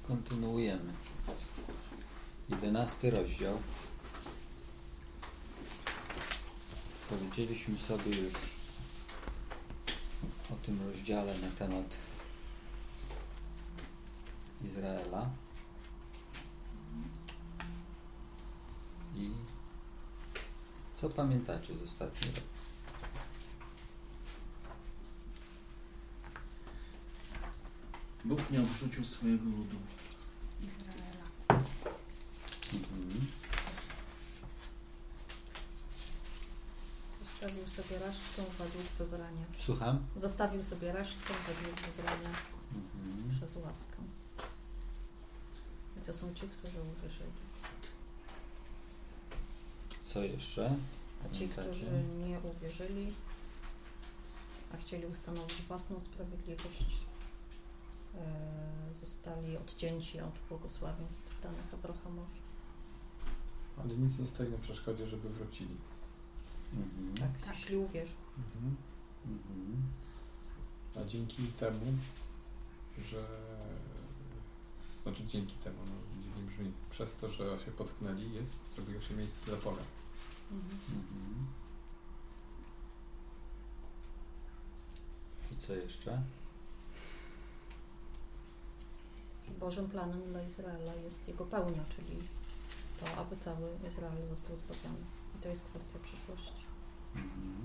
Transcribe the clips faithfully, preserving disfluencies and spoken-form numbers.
Kontynuujemy. Jedenasty rozdział. Powiedzieliśmy sobie już o tym rozdziale na temat Izraela. I co pamiętacie z ostatniej lekcji? Bóg nie odrzucił swojego ludu. Izraela. Mhm. Zostawił sobie resztkę według wybrania. Słucham? Zostawił sobie resztkę według wybrania Mhm. przez łaskę. I to są ci, którzy uwierzyli. Co jeszcze? A ci, którzy nie uwierzyli, a chcieli ustanowić własną sprawiedliwość, e, zostali odcięci od błogosławieństw danych Abrahamowi. Ale nic nie stoi na przeszkodzie, żeby wrócili. Mhm. Tak, Tak. jeśli uwierzą. Mhm. Mhm. A dzięki temu, że... Znaczy dzięki temu, no dziwnie brzmi, przez to, że się potknęli, jest, zrobiło się miejsce dla Boga. Mhm. Mhm. I co jeszcze? Bożym planem dla Izraela jest jego pełnia, czyli to, aby cały Izrael został zbawiony. I to jest kwestia przyszłości. Mhm.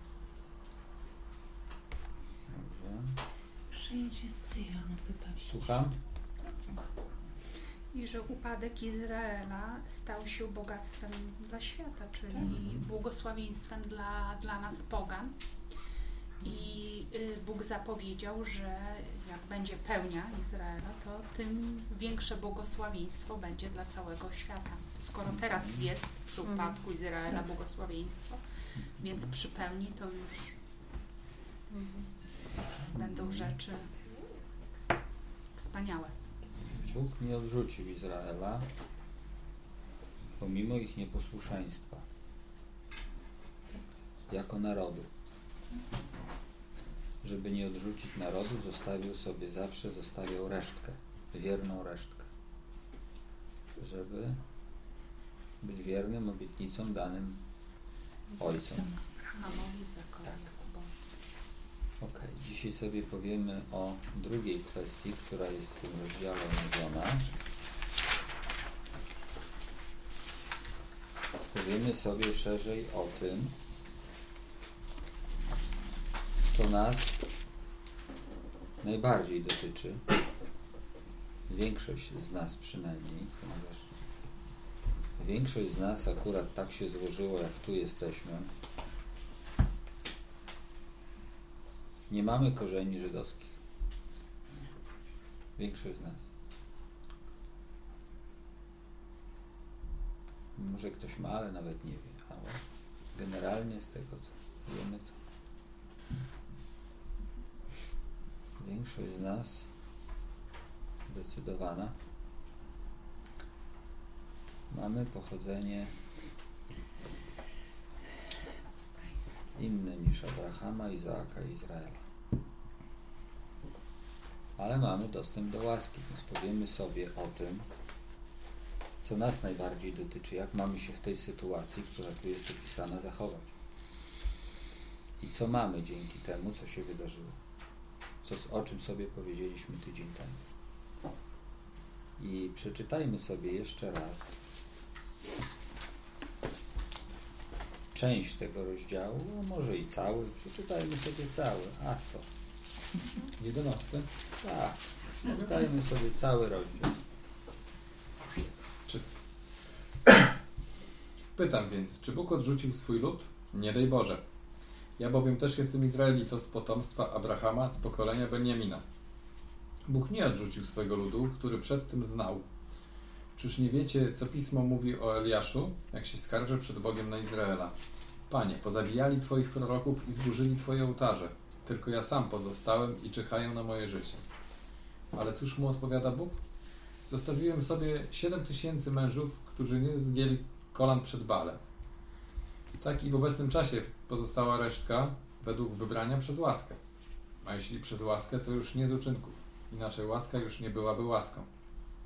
Dobrze. Przyjdzie z Syjonu wybawić. Słucham? I że upadek Izraela stał się bogactwem dla świata, czyli Mhm. błogosławieństwem dla, dla nas pogan. I y, Bóg zapowiedział, że jak będzie pełnia Izraela, to tym większe błogosławieństwo będzie dla całego świata. Skoro teraz jest przy Mhm. upadku Izraela błogosławieństwo, więc przy pełni to już Mhm. będą rzeczy wspaniałe. Bóg nie odrzucił Izraela pomimo ich nieposłuszeństwa jako narodu. Żeby nie odrzucić narodu, zostawił sobie zawsze, zostawiał resztkę, wierną resztkę. Żeby być wiernym obietnicom danym ojcom. Abrahamowi, Izakowi, Tak. Jakubowi. Ok, dzisiaj sobie powiemy o drugiej kwestii, która jest w tym rozdziale omówiona. Powiemy sobie szerzej o tym, co nas najbardziej dotyczy. Większość z nas przynajmniej, ponieważ większość z nas akurat tak się złożyło, jak tu jesteśmy. Nie mamy korzeni żydowskich. Większość z nas. Może ktoś ma, ale nawet nie wie. Ale generalnie z tego, co wiemy, to większość z nas zdecydowana mamy pochodzenie inne niż Abrahama, Izaaka i Izraela. Ale mamy dostęp do łaski, więc powiemy sobie o tym, co nas najbardziej dotyczy, jak mamy się w tej sytuacji, która tu jest opisana, zachować. I co mamy dzięki temu, co się wydarzyło. Co, o czym sobie powiedzieliśmy tydzień temu. I przeczytajmy sobie jeszcze raz część tego rozdziału, a może i cały. Przeczytajmy sobie cały. A co? jedenasty? Tak. Przeczytajmy sobie cały rozdział. Czy... Pytam więc, czy Bóg odrzucił swój lud? Nie daj Boże. Ja bowiem też jestem Izraelitą z potomstwa Abrahama, z pokolenia Benjamina. Bóg nie odrzucił swojego ludu, który przedtem znał. Czyż nie wiecie, co Pismo mówi o Eliaszu, jak się skarży przed Bogiem na Izraela? Panie, pozabijali Twoich proroków i zburzyli Twoje ołtarze. Tylko ja sam pozostałem i czyhają na moje życie. Ale cóż mu odpowiada Bóg? Zostawiłem sobie siedem tysięcy mężów, którzy nie zgięli kolan przed Baalem. Tak i w obecnym czasie pozostała resztka według wybrania przez łaskę. A jeśli przez łaskę, to już nie z uczynków. Inaczej łaska już nie byłaby łaską.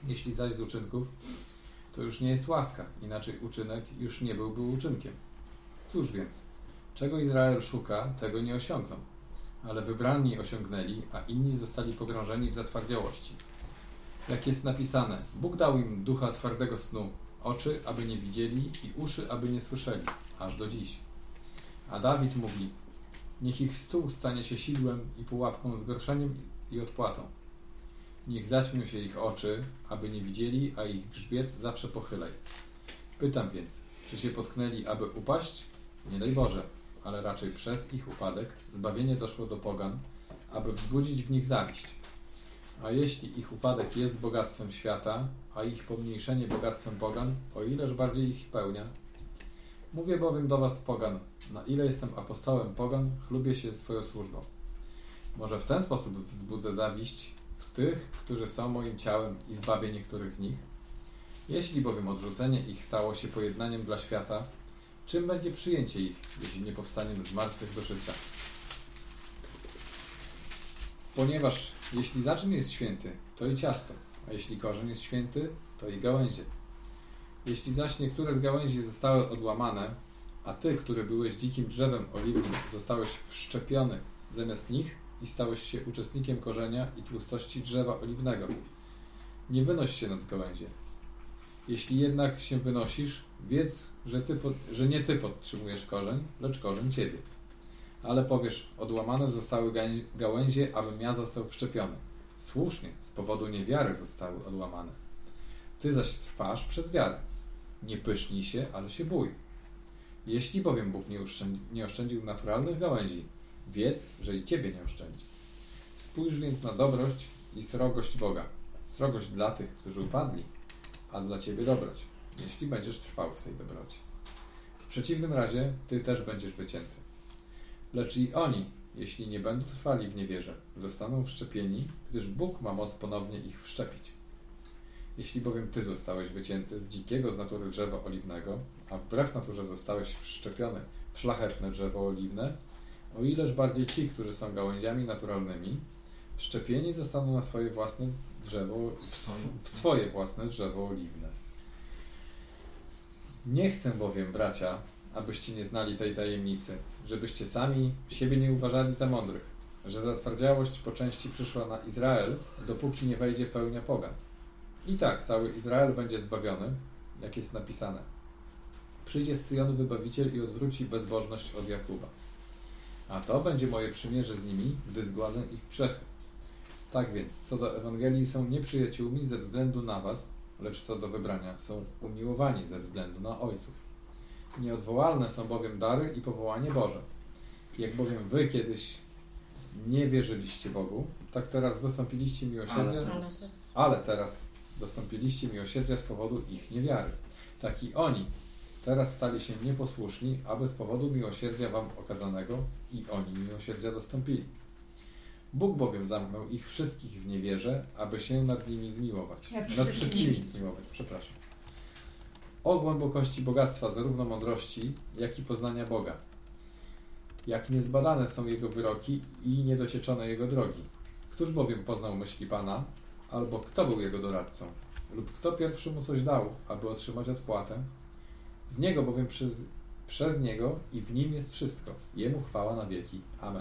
Jeśli zaś z uczynków, to już nie jest łaska, inaczej uczynek już nie byłby uczynkiem. Cóż więc, czego Izrael szuka, tego nie osiągną, ale wybrani osiągnęli, a inni zostali pogrążeni w zatwardziałości. Jak jest napisane, Bóg dał im ducha twardego snu, oczy, aby nie widzieli i uszy, aby nie słyszeli, aż do dziś. A Dawid mówi, niech ich stół stanie się sidłem i pułapką, zgorszeniem i odpłatą. Niech zaćmią się ich oczy, aby nie widzieli, a ich grzbiet zawsze pochylaj. Pytam więc, czy się potknęli, aby upaść? Nie daj Boże, ale raczej przez ich upadek zbawienie doszło do pogan, aby wzbudzić w nich zawiść. A jeśli ich upadek jest bogactwem świata, a ich pomniejszenie bogactwem pogan, o ileż bardziej ich pełnia? Mówię bowiem do was, pogan, na ile jestem apostołem pogan, chlubię się swoją służbą. Może w ten sposób wzbudzę zawiść w tych, którzy są moim ciałem i zbawię niektórych z nich? Jeśli bowiem odrzucenie ich stało się pojednaniem dla świata, czym będzie przyjęcie ich, jeśli nie powstaniem z martwych do życia? Ponieważ jeśli zaczyn jest święty, to i ciasto, a jeśli korzeń jest święty, to i gałęzie. Jeśli zaś niektóre z gałęzi zostały odłamane, a ty, który byłeś dzikim drzewem oliwnym, zostałeś wszczepiony zamiast nich i stałeś się uczestnikiem korzenia i tłustości drzewa oliwnego, nie wynoś się nad gałęzie. Jeśli jednak się wynosisz, wiedz, że, ty pod, że nie ty podtrzymujesz korzeń, lecz korzeń ciebie. Ale powiesz, odłamane zostały gałęzie, abym ja został wszczepiony. Słusznie, z powodu niewiary zostały odłamane. Ty zaś trwasz przez wiarę. Nie pysznij się, ale się bój. Jeśli bowiem Bóg nie, oszczędzi, nie oszczędził naturalnych gałęzi, wiedz, że i ciebie nie oszczędzi. Spójrz więc na dobroć i srogość Boga. Srogość dla tych, którzy upadli, a dla ciebie dobroć, jeśli będziesz trwał w tej dobroci. W przeciwnym razie ty też będziesz wycięty. Lecz i oni, jeśli nie będą trwali w niewierze, zostaną wszczepieni, gdyż Bóg ma moc ponownie ich wszczepić. Jeśli bowiem ty zostałeś wycięty z dzikiego z natury drzewa oliwnego, a wbrew naturze zostałeś wszczepiony w szlachetne drzewo oliwne, o ileż bardziej ci, którzy są gałęziami naturalnymi, wszczepieni zostaną na swoje własne drzewo, w swoje własne drzewo oliwne. Nie chcę bowiem, bracia, abyście nie znali tej tajemnicy, żebyście sami siebie nie uważali za mądrych, że zatwardziałość po części przyszła na Izrael, dopóki nie wejdzie pełnia pogan. I tak cały Izrael będzie zbawiony, jak jest napisane. Przyjdzie z Syjonu wybawiciel i odwróci bezbożność od Jakuba. A to będzie moje przymierze z nimi, gdy zgładzę ich grzechy. Tak więc, co do Ewangelii są nieprzyjaciółmi ze względu na was, lecz co do wybrania są umiłowani ze względu na ojców. Nieodwołalne są bowiem dary i powołanie Boże. Jak bowiem wy kiedyś nie wierzyliście Bogu, tak teraz dostąpiliście miłosierdzia, Ale teraz. ale teraz dostąpiliście miłosierdzia z powodu ich niewiary. Tak i oni teraz stali się nieposłuszni, aby z powodu miłosierdzia wam okazanego i oni miłosierdzia dostąpili. Bóg bowiem zamknął ich wszystkich w niewierze, aby się nad nimi zmiłować. Nad Nad wszystkimi. wszystkimi zmiłować, przepraszam. O głębokości bogactwa zarówno mądrości, jak i poznania Boga. Jak niezbadane są Jego wyroki i niedocieczone Jego drogi. Któż bowiem poznał myśli Pana, albo kto był Jego doradcą, lub kto pierwszy mu coś dał, aby otrzymać odpłatę? Z Niego bowiem przez, przez Niego i w Nim jest wszystko. Jemu chwała na wieki. Amen.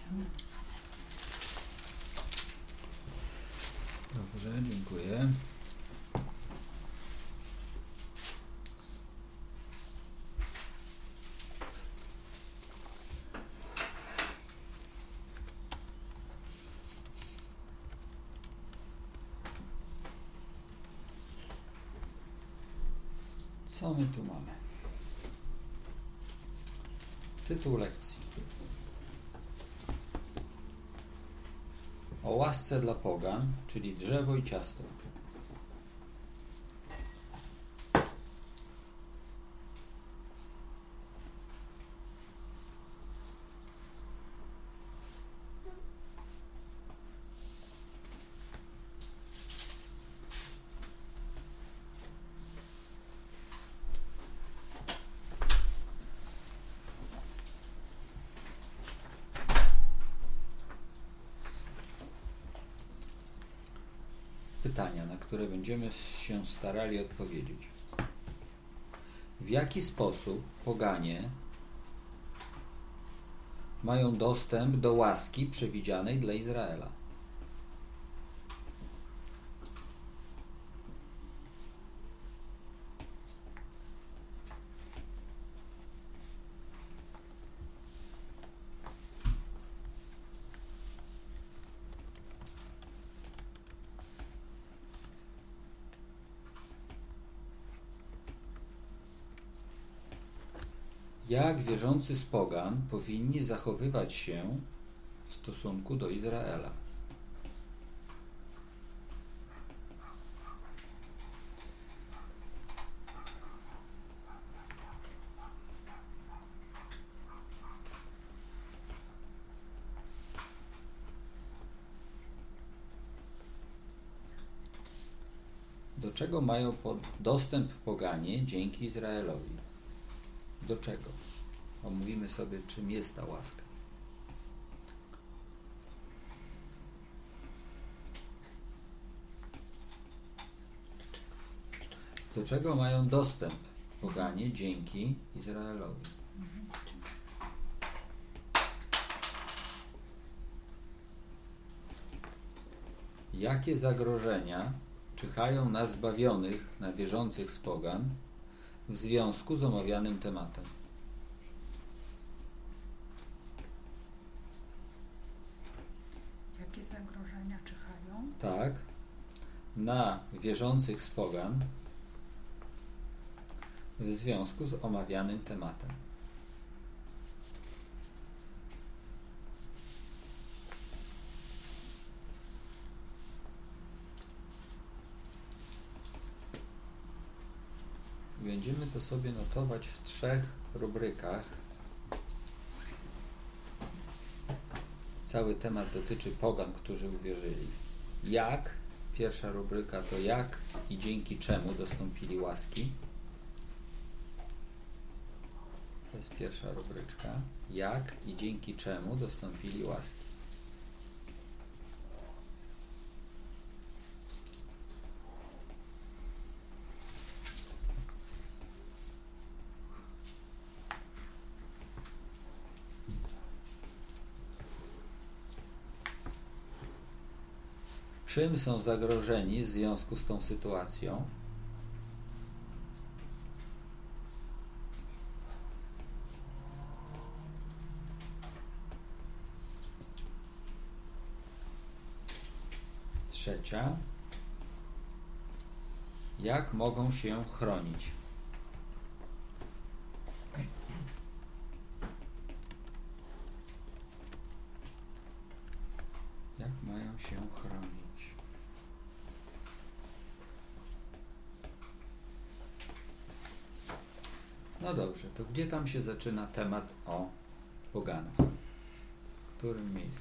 Dobrze, dziękuję. Co my tu mamy? Tytuł lekcji. O łasce dla pogan, czyli drzewo i ciasto. pytania, na które będziemy się starali odpowiedzieć. W jaki sposób poganie mają dostęp do łaski przewidzianej dla Izraela? Jak wierzący z pogan powinni zachowywać się w stosunku do Izraela? Do czego mają dostęp poganie dzięki Izraelowi? Do czego? Omówimy sobie, czym jest ta łaska. Do czego mają dostęp poganie dzięki Izraelowi? Jakie zagrożenia czyhają na zbawionych, na wierzących z pogan w związku z omawianym tematem? Jakie zagrożenia czyhają? Tak, na wierzących z pogan w związku z omawianym tematem. I będziemy to sobie notować w trzech rubrykach. Cały temat dotyczy pogan, którzy uwierzyli. Jak? Pierwsza rubryka to jak i dzięki czemu dostąpili łaski. To jest pierwsza rubryczka. Jak i dzięki czemu dostąpili łaski. Czym są zagrożeni w związku z tą sytuacją? Trzecia. Jak mogą się chronić? Jak mają się chronić? No dobrze, to gdzie tam się zaczyna temat o poganach? W którym miejscu?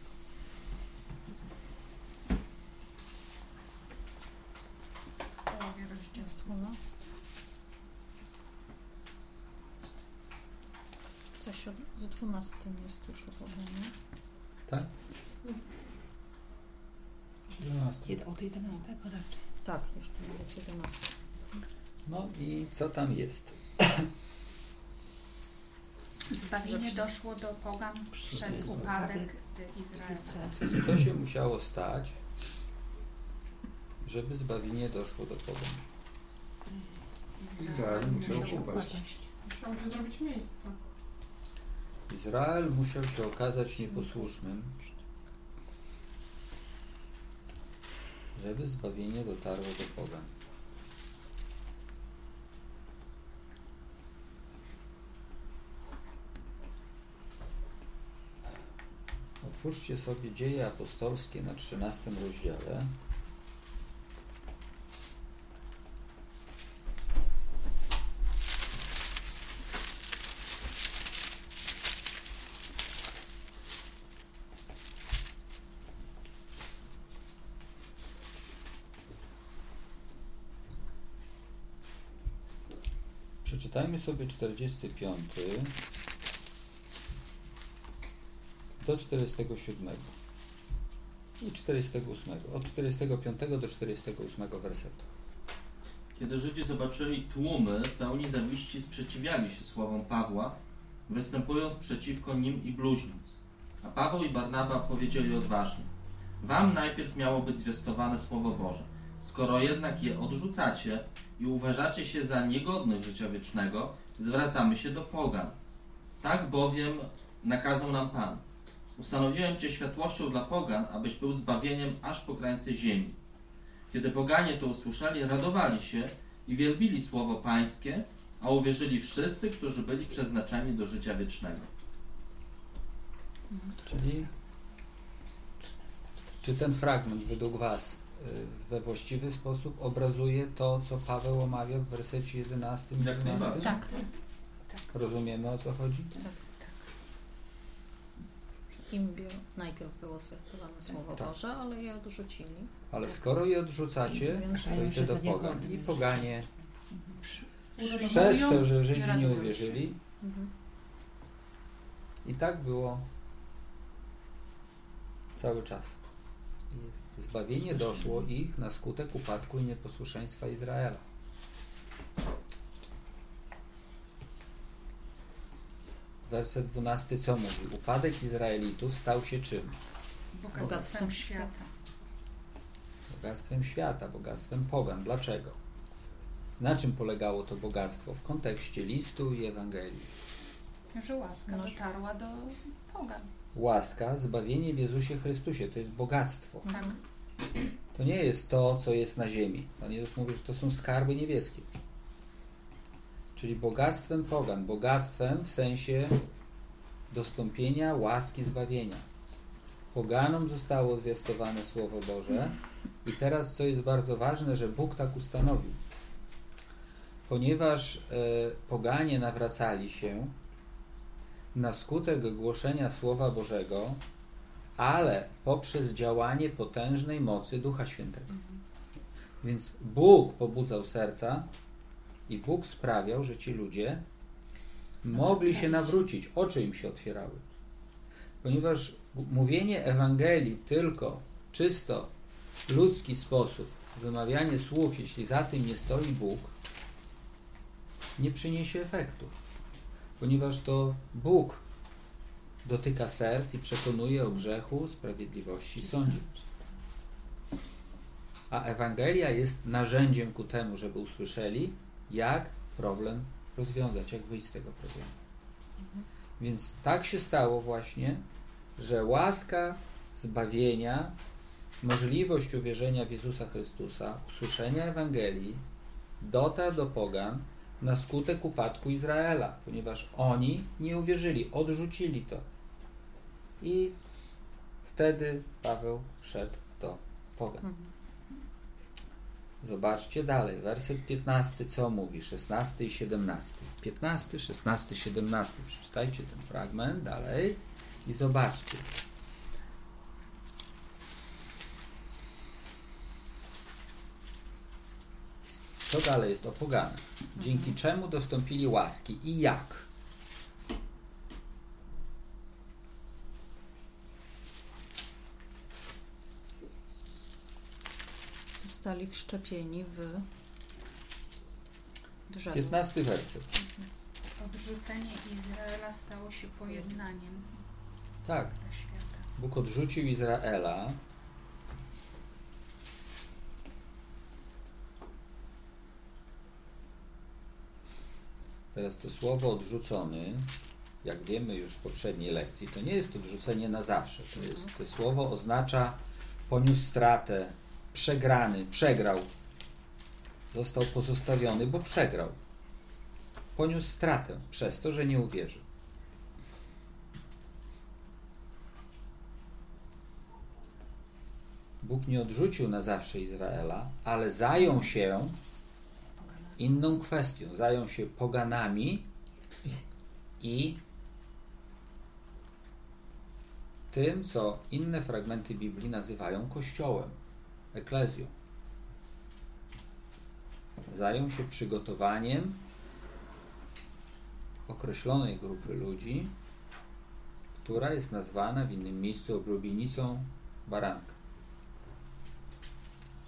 W połowie rozdziału. dwunasty. Coś o, w dwunastym jest już opowiadane. Tak? Jed- Od jedenastego raczej. Tak, jeszcze nawet jedenasty. No i co tam jest? Zbawienie Że- doszło do pogan przez Przez upadek Izraela. Izraela. Czyli co się musiało stać, żeby zbawienie doszło do pogan? Izrael musiał Musiał upaść. upaść. Musiało się zrobić miejsce. Izrael musiał się okazać nieposłusznym, żeby zbawienie dotarło do pogan. Otwórzcie sobie Dzieje Apostolskie na trzynastym rozdziale. Przeczytajmy sobie czterdziesty piąty do czterdziestego siódmego. i czterdziestego ósmego. Od czterdziestego piątego do czterdziestego ósmego wersetu. Kiedy Żydzi zobaczyli tłumy, pełni zawiści sprzeciwiali się słowom Pawła, występując przeciwko nim i bluźniąc. A Paweł i Barnaba powiedzieli odważnie: wam najpierw miało być zwiastowane Słowo Boże. Skoro jednak je odrzucacie i uważacie się za niegodnych życia wiecznego, zwracamy się do pogan. Tak bowiem nakazał nam Pan. Ustanowiłem Cię światłością dla pogan, abyś był zbawieniem aż po krańce ziemi. Kiedy poganie to usłyszeli, radowali się i wielbili słowo Pańskie, a uwierzyli wszyscy, którzy byli przeznaczeni do życia wiecznego. Czyli czy ten fragment według Was we właściwy sposób obrazuje to, co Paweł omawia w wersecie jedenastym i Jak dwunastym? najbardziej. Tak, tak. Rozumiemy, o co chodzi? Tak. Im bio- najpierw było zwiastowane Słowo Tak. Boże, ale je odrzucili. Ale skoro je odrzucacie, Więc to idzie do za pogan. niegodnych. I poganie Urodowują przez to, że i Żydzi nie radują się. uwierzyli, Mhm. i tak było cały czas. I zbawienie doszło ich na skutek upadku i nieposłuszeństwa Izraela. Werset dwunasty co mówi? Upadek Izraelitów stał się czym? Bogactwem Bogactwem świata. Bogactwem świata, bogactwem pogan. Dlaczego? Na czym polegało to bogactwo w kontekście listu i Ewangelii? Że łaska Noż. dotarła do pogan. Łaska, zbawienie w Jezusie Chrystusie, to jest bogactwo. Tak. To nie jest to, co jest na ziemi. Pan Jezus mówi, że to są skarby niebieskie. Czyli bogactwem pogan, bogactwem w sensie dostąpienia łaski zbawienia. Poganom zostało zwiastowane Słowo Boże i teraz, co jest bardzo ważne, że Bóg tak ustanowił. Ponieważ e, poganie nawracali się na skutek głoszenia Słowa Bożego, ale poprzez działanie potężnej mocy Ducha Świętego. Więc Bóg pobudzał serca i Bóg sprawiał, że ci ludzie mogli się nawrócić, oczy im się otwierały. Ponieważ mówienie Ewangelii tylko czysto w ludzki sposób, wymawianie słów, jeśli za tym nie stoi Bóg, nie przyniesie efektu. Ponieważ to Bóg dotyka serc i przekonuje o grzechu, sprawiedliwości i sądzie. A Ewangelia jest narzędziem ku temu, żeby usłyszeli, jak problem rozwiązać, jak wyjść z tego problemu. Więc tak się stało właśnie, że łaska zbawienia, możliwość uwierzenia w Jezusa Chrystusa, usłyszenia Ewangelii dotarł do pogan na skutek upadku Izraela, ponieważ oni nie uwierzyli, odrzucili to. I wtedy Paweł szedł do pogan. Mhm. Zobaczcie dalej, werset piętnasty co mówi, szesnasty i siedemnasty. piętnasty, szesnasty, siedemnasty. Przeczytajcie ten fragment dalej i zobaczcie. Co dalej jest o poganach? Dzięki czemu dostąpili łaski i jak? Zostali wszczepieni w drzewo. piętnasty werset. Odrzucenie Izraela stało się pojednaniem Tak, dla świata. Bóg odrzucił Izraela. Teraz to słowo odrzucony, jak wiemy już w poprzedniej lekcji, to nie jest odrzucenie na zawsze. To jest, to słowo oznacza poniósł stratę, przegrany, przegrał. Został pozostawiony, bo przegrał. Poniósł stratę przez to, że nie uwierzył. Bóg nie odrzucił na zawsze Izraela, ale zajął się inną kwestią. Zajął się poganami i tym, co inne fragmenty Biblii nazywają Kościołem, eklezją. Zajął się przygotowaniem określonej grupy ludzi, która jest nazwana w innym miejscu oblubienicą baranka.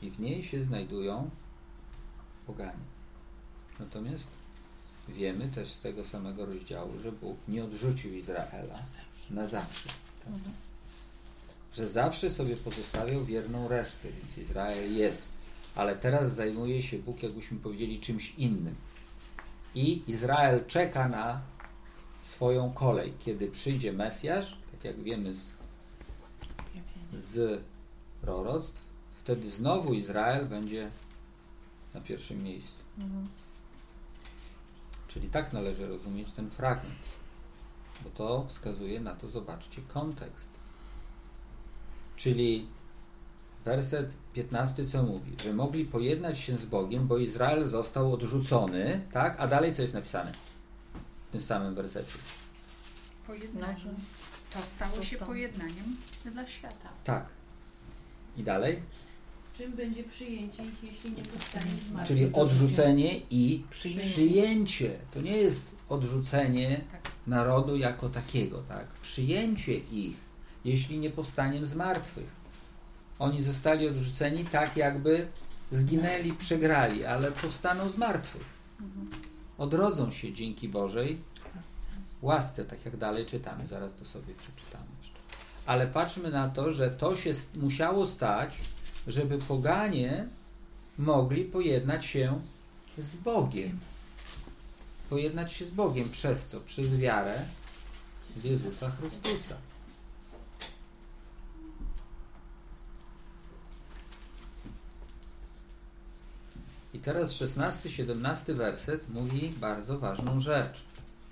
i w niej się znajdują poganie. Natomiast wiemy też z tego samego rozdziału, że Bóg nie odrzucił Izraela na zawsze. Tak? Mhm. Że zawsze sobie pozostawiał wierną resztę, więc Izrael jest. Ale teraz zajmuje się Bóg, jakbyśmy powiedzieli, czymś innym. I Izrael czeka na swoją kolej. Kiedy przyjdzie Mesjasz, tak jak wiemy z, z proroctw, wtedy znowu Izrael będzie na pierwszym miejscu. Mhm. Czyli tak należy rozumieć ten fragment. Bo to wskazuje na to, zobaczcie, kontekst. Czyli werset piętnasty co mówi? Że mogli pojednać się z Bogiem, bo Izrael został odrzucony, tak? A dalej co jest napisane w tym samym wersecie? Pojednaniem. No, To stało się Zostało. pojednaniem dla świata. Tak. I dalej? Czym będzie przyjęcie ich, jeśli nie powstanie z martwych? Czyli odrzucenie i Przyjęcie. przyjęcie. To nie jest odrzucenie Tak. narodu jako takiego, tak? Przyjęcie ich, jeśli nie powstaniem z martwych. Oni zostali odrzuceni tak, jakby zginęli, przegrali, ale powstaną z martwych. Odrodzą się dzięki Bożej łasce, tak jak dalej czytamy. Zaraz to sobie przeczytamy jeszcze. Ale patrzmy na to, że to się st- musiało stać, żeby poganie mogli pojednać się z Bogiem. Pojednać się z Bogiem przez co? Przez wiarę w Jezusa Chrystusa. I teraz szesnasty, siedemnasty werset mówi bardzo ważną rzecz.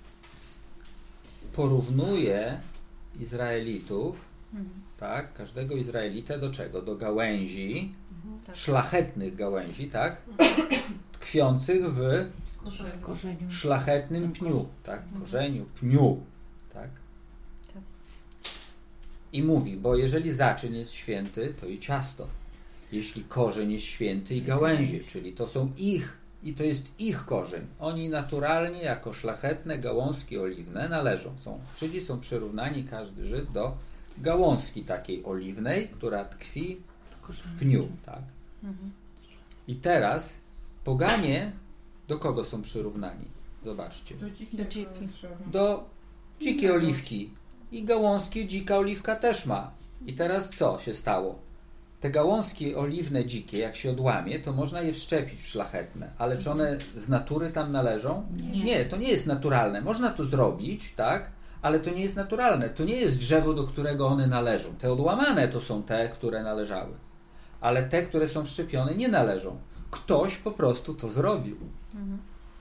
Porównuje Izraelitów, Mhm. tak, każdego Izraelitę do czego? Do gałęzi, Tak. szlachetnych gałęzi, tak, tkwiących w W korzeniu. szlachetnym pniu, tak, korzeniu, pniu, tak. Tak. I mówi, bo jeżeli zaczyn jest święty, to i ciasto. Jeśli korzeń jest święty i gałęzie, czyli to są ich, i to jest ich korzeń. Oni naturalnie jako szlachetne gałązki oliwne należą. Są, Żydzi są przyrównani, każdy Żyd, do gałązki takiej oliwnej, która tkwi w pniu, tak. Mhm. I teraz poganie do kogo są przyrównani? Zobaczcie. Do dzikiego Do dziki. drzewa. Do dzikiej oliwki. I gałązki dzika oliwka też ma. I teraz co się stało? Te gałązki oliwne dzikie, jak się odłamie, to można je wszczepić w szlachetne. Ale czy one z natury tam należą? Nie. Nie, to nie jest naturalne. Można to zrobić, tak? Ale to nie jest naturalne. To nie jest drzewo, do którego one należą. Te odłamane to są te, które należały. Ale te, które są wszczepione, nie należą. Ktoś po prostu to zrobił. Mhm.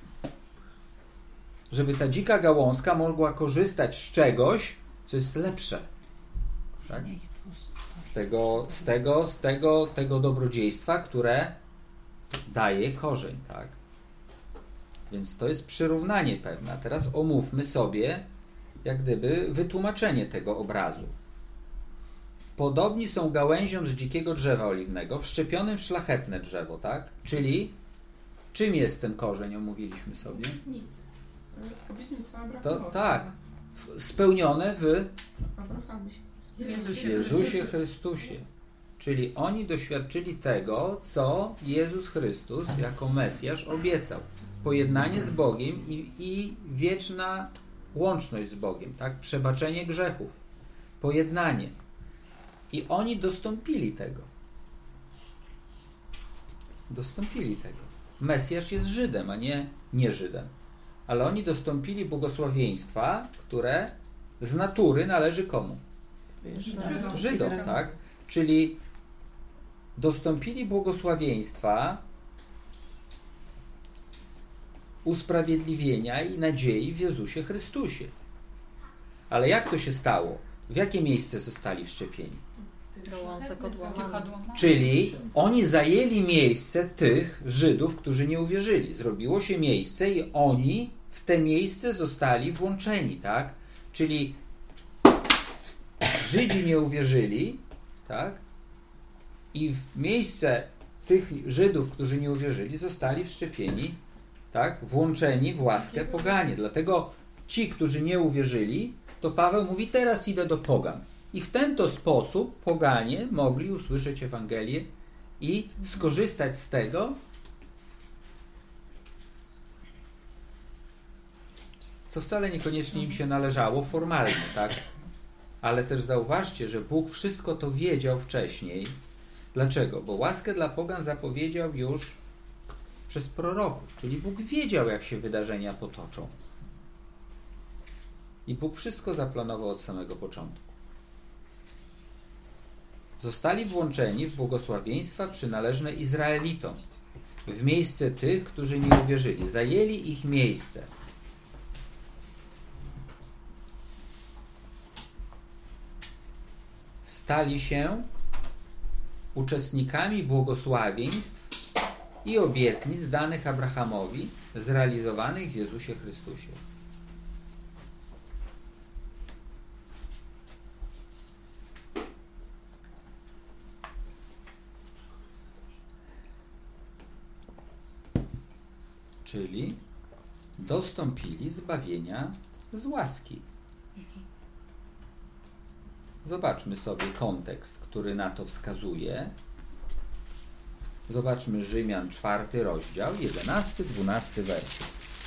Żeby ta dzika gałązka mogła korzystać z czegoś, co jest lepsze. Tak? Z tego, z tego, z tego, tego dobrodziejstwa, które daje korzeń, tak? Więc to jest przyrównanie pewne. A teraz omówmy sobie, jak gdyby, wytłumaczenie tego obrazu. Podobni są gałęziom z dzikiego drzewa oliwnego, wszczepionym w szlachetne drzewo, tak? Czyli czym jest ten korzeń, omówiliśmy sobie? Obietnica To Abrahamowa. tak, w- spełnione w Abraham. Jezusie Jezusie Chrystusie. Czyli oni doświadczyli tego, co Jezus Chrystus jako Mesjasz obiecał. Pojednanie z Bogiem i, i wieczna łączność z Bogiem, tak? Przebaczenie grzechów. Pojednanie. I oni dostąpili tego. Dostąpili tego. Mesjasz jest Żydem, a nie nie Żydem. Ale oni dostąpili błogosławieństwa, które z natury należy komu? Żydom. Żydom, tak? Czyli dostąpili błogosławieństwa, usprawiedliwienia i nadziei w Jezusie Chrystusie. Ale jak to się stało? W jakie miejsce zostali wszczepieni? Gałązek Tych odłamany. odłamanych. Czyli oni zajęli miejsce tych Żydów, którzy nie uwierzyli. Zrobiło się miejsce i oni w te miejsce zostali włączeni, tak? Czyli Żydzi nie uwierzyli, tak? I w miejsce tych Żydów, którzy nie uwierzyli, zostali wszczepieni, tak? Włączeni w łaskę poganie. Dlatego ci, którzy nie uwierzyli, to Paweł mówi, teraz idę do pogan. I w ten to sposób poganie mogli usłyszeć Ewangelię i skorzystać z tego, co wcale niekoniecznie im się należało formalnie, tak? Ale też zauważcie, że Bóg wszystko to wiedział wcześniej. Dlaczego? Bo łaskę dla pogan zapowiedział już przez proroków, czyli Bóg wiedział, jak się wydarzenia potoczą. I Bóg wszystko zaplanował od samego początku. Zostali włączeni w błogosławieństwa przynależne Izraelitom, w miejsce tych, którzy nie uwierzyli. Zajęli ich miejsce. Stali się uczestnikami błogosławieństw i obietnic danych Abrahamowi, zrealizowanych w Jezusie Chrystusie. Czyli dostąpili zbawienia z łaski. Zobaczmy sobie kontekst, który na to wskazuje. Zobaczmy Rzymian czwarty rozdział, jedenasty, dwunasty werset.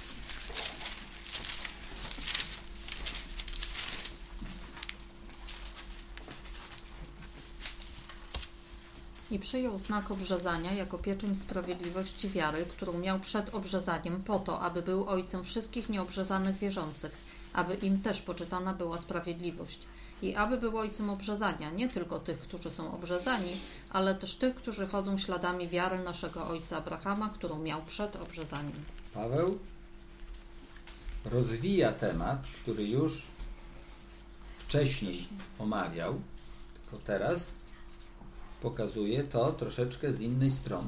I przyjął znak obrzezania jako pieczęć sprawiedliwości wiary, którą miał przed obrzezaniem, po to, aby był ojcem wszystkich nieobrzezanych wierzących, aby im też poczytana była sprawiedliwość. I aby był ojcem obrzezania, nie tylko tych, którzy są obrzezani, ale też tych, którzy chodzą śladami wiary naszego ojca Abrahama, którą miał przed obrzezaniem. Paweł rozwija temat, który już wcześniej omawiał, tylko teraz pokazuje to troszeczkę z innej strony.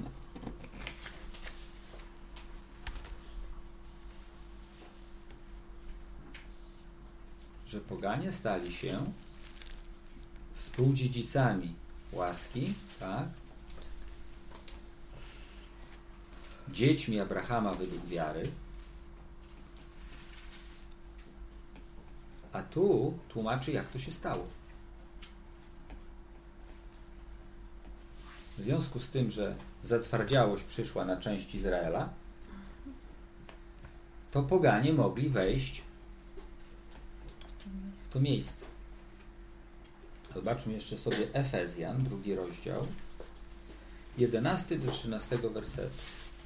Że poganie stali się współdziedzicami łaski, tak? Dziećmi Abrahama według wiary. A tu tłumaczy, jak to się stało. W związku z tym, że zatwardziałość przyszła na część Izraela, to poganie mogli wejść w to miejsce. Zobaczmy jeszcze sobie Efezjan, drugi rozdział, jedenasty do trzynastego wersetu.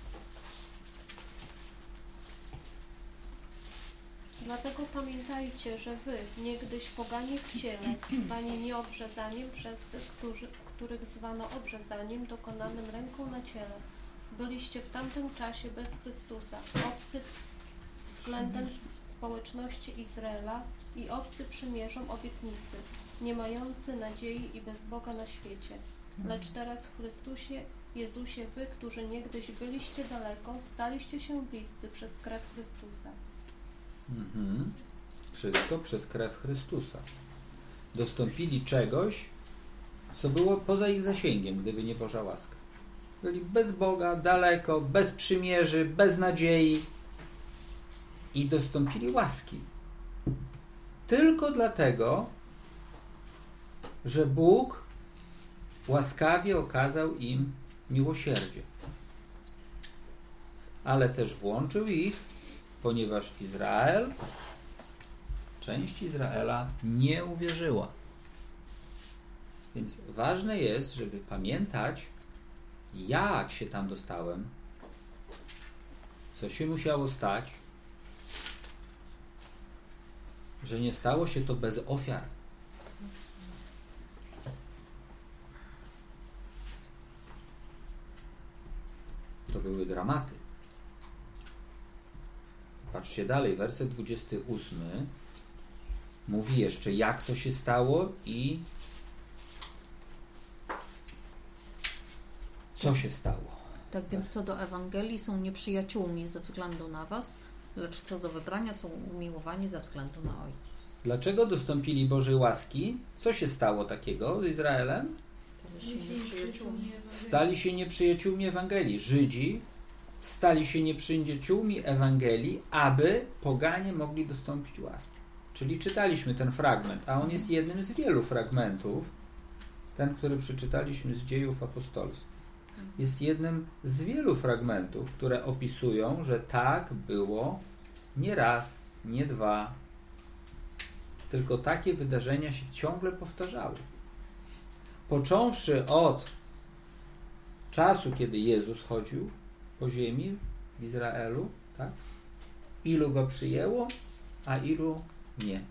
Dlatego pamiętajcie, że wy, niegdyś poganie w ciele, zwani nieobrzezaniem przez tych, którzy, których zwano obrzezaniem dokonanym ręką na ciele, byliście w tamtym czasie bez Chrystusa, obcy względem społeczności Izraela i obcy przymierzom obietnicy, nie mający nadziei i bez Boga na świecie. Lecz teraz w Chrystusie Jezusie wy, którzy niegdyś byliście daleko, staliście się bliscy przez krew Chrystusa. Mhm. Wszystko przez krew Chrystusa. Dostąpili czegoś, co było poza ich zasięgiem, gdyby nie Boża łaska. Byli bez Boga, daleko, bez przymierzy, bez nadziei i dostąpili łaski. Tylko dlatego, że Bóg łaskawie okazał im miłosierdzie. Ale też włączył ich, ponieważ Izrael, część Izraela nie uwierzyła. Więc ważne jest, żeby pamiętać, jak się tam dostałem, co się musiało stać, że nie stało się to bez ofiar. To były dramaty. Patrzcie dalej, werset dwudziesty ósmy mówi jeszcze, jak to się stało i co się stało. Tak więc co do Ewangelii są nieprzyjaciółmi ze względu na was, lecz co do wybrania są umiłowani ze względu na Ojca. Dlaczego dostąpili Bożej łaski? Co się stało takiego z Izraelem? Stali się nieprzyjaciółmi Ewangelii. Żydzi stali się nieprzyjaciółmi Ewangelii, aby poganie mogli dostąpić łaski. Czyli czytaliśmy ten fragment, a on jest jednym z wielu fragmentów, ten, który przeczytaliśmy z Dziejów Apostolskich. jest jednym z wielu fragmentów, które opisują, że tak było nie raz, nie dwa, tylko takie wydarzenia się ciągle powtarzały. Począwszy od czasu, kiedy Jezus chodził po ziemi w Izraelu, tak? Ilu go przyjęło, a ilu nie.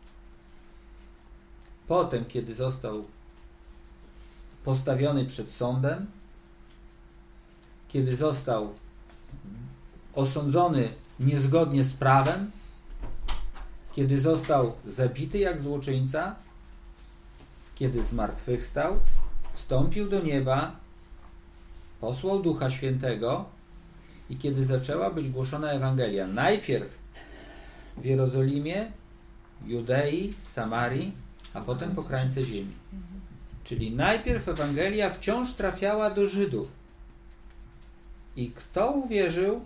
Potem, kiedy został postawiony przed sądem, kiedy został osądzony niezgodnie z prawem, kiedy został zabity jak złoczyńca, kiedy zmartwychwstał, wstąpił do nieba, posłał Ducha Świętego i kiedy zaczęła być głoszona Ewangelia, najpierw w Jerozolimie, Judei, Samarii, a potem po krańce ziemi. Czyli najpierw Ewangelia wciąż trafiała do Żydów. I kto uwierzył,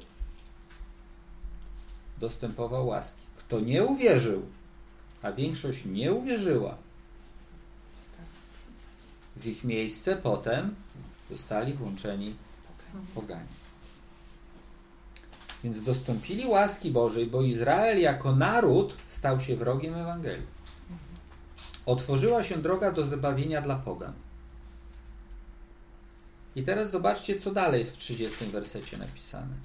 dostępował łaski. Kto nie uwierzył, a większość nie uwierzyła, w ich miejsce potem zostali włączeni poganie. Więc dostąpili łaski Bożej, bo Izrael jako naród stał się wrogiem Ewangelii. Otworzyła się droga do zbawienia dla pogan. I teraz zobaczcie, co dalej jest w trzydziestym wersecie napisane.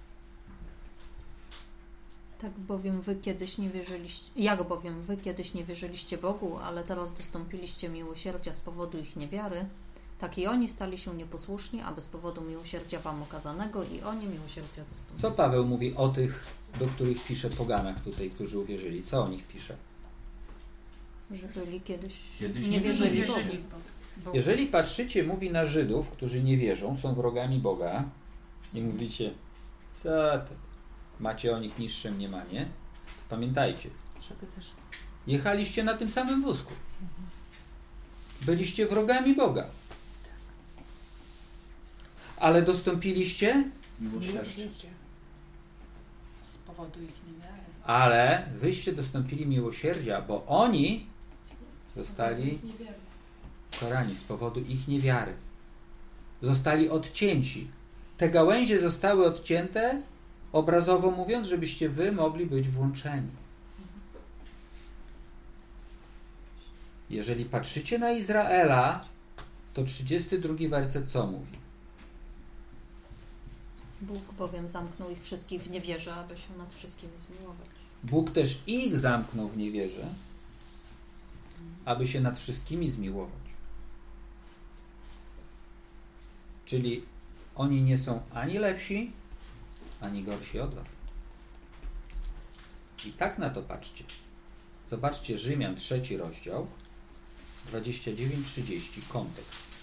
Tak bowiem wy kiedyś nie wierzyliście, jak bowiem wy kiedyś nie wierzyliście Bogu, ale teraz dostąpiliście miłosierdzia z powodu ich niewiary, tak i oni stali się nieposłuszni, aby z powodu miłosierdzia wam okazanego i oni miłosierdzia dostąpili. Co Paweł mówi o tych, do których pisze poganach tutaj, którzy uwierzyli? Co o nich pisze? Że byli kiedyś, Kiedyś nie nie wierzyli wierzyli. Bogu. Jeżeli patrzycie, mówi na Żydów, którzy nie wierzą, są wrogami Boga i mówicie, co to, macie o nich niższe mniemanie, to pamiętajcie, Żeby też... jechaliście na tym samym wózku. Byliście wrogami Boga. Ale dostąpiliście, Miłosierdzie. Z powodu ich niewiary. ale wyście dostąpili miłosierdzia, bo oni zostali karani z powodu ich niewiary. Zostali odcięci. Te gałęzie zostały odcięte, obrazowo mówiąc, żebyście wy mogli być włączeni. Jeżeli patrzycie na Izraela, to trzydziesty drugi werset co mówi? Bóg bowiem zamknął ich wszystkich w niewierze, aby się nad wszystkimi zmiłować. Bóg też ich zamknął w niewierze, aby się nad wszystkimi zmiłować. Czyli oni nie są ani lepsi, ani gorsi od was. I tak na to patrzcie. Zobaczcie Rzymian, trzeci rozdział, dwadzieścia dziewięć trzydzieści, kontekst.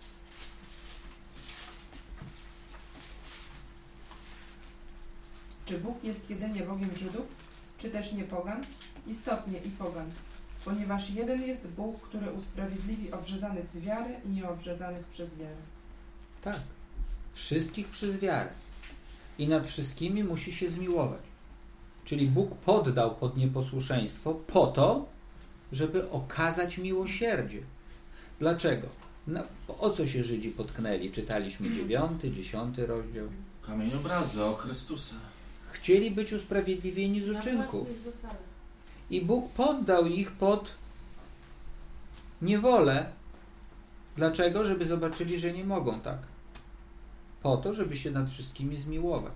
Czy Bóg jest jedynie Bogiem Żydów, czy też nie pogan? Istotnie i pogan, ponieważ jeden jest Bóg, który usprawiedliwi obrzezanych z wiary i nieobrzezanych przez wiarę. Tak. Wszystkich przez wiarę. I nad wszystkimi musi się zmiłować. Czyli Bóg poddał pod nieposłuszeństwo po to, żeby okazać miłosierdzie. Dlaczego? No, o co się Żydzi potknęli? Czytaliśmy dziewiąty, dziesiąty rozdział. Kamienobrazy o Chrystusa. Chcieli być usprawiedliwieni z uczynków. I Bóg poddał ich pod niewolę. Dlaczego? Żeby zobaczyli, że nie mogą tak. Po to, żeby się nad wszystkimi zmiłować.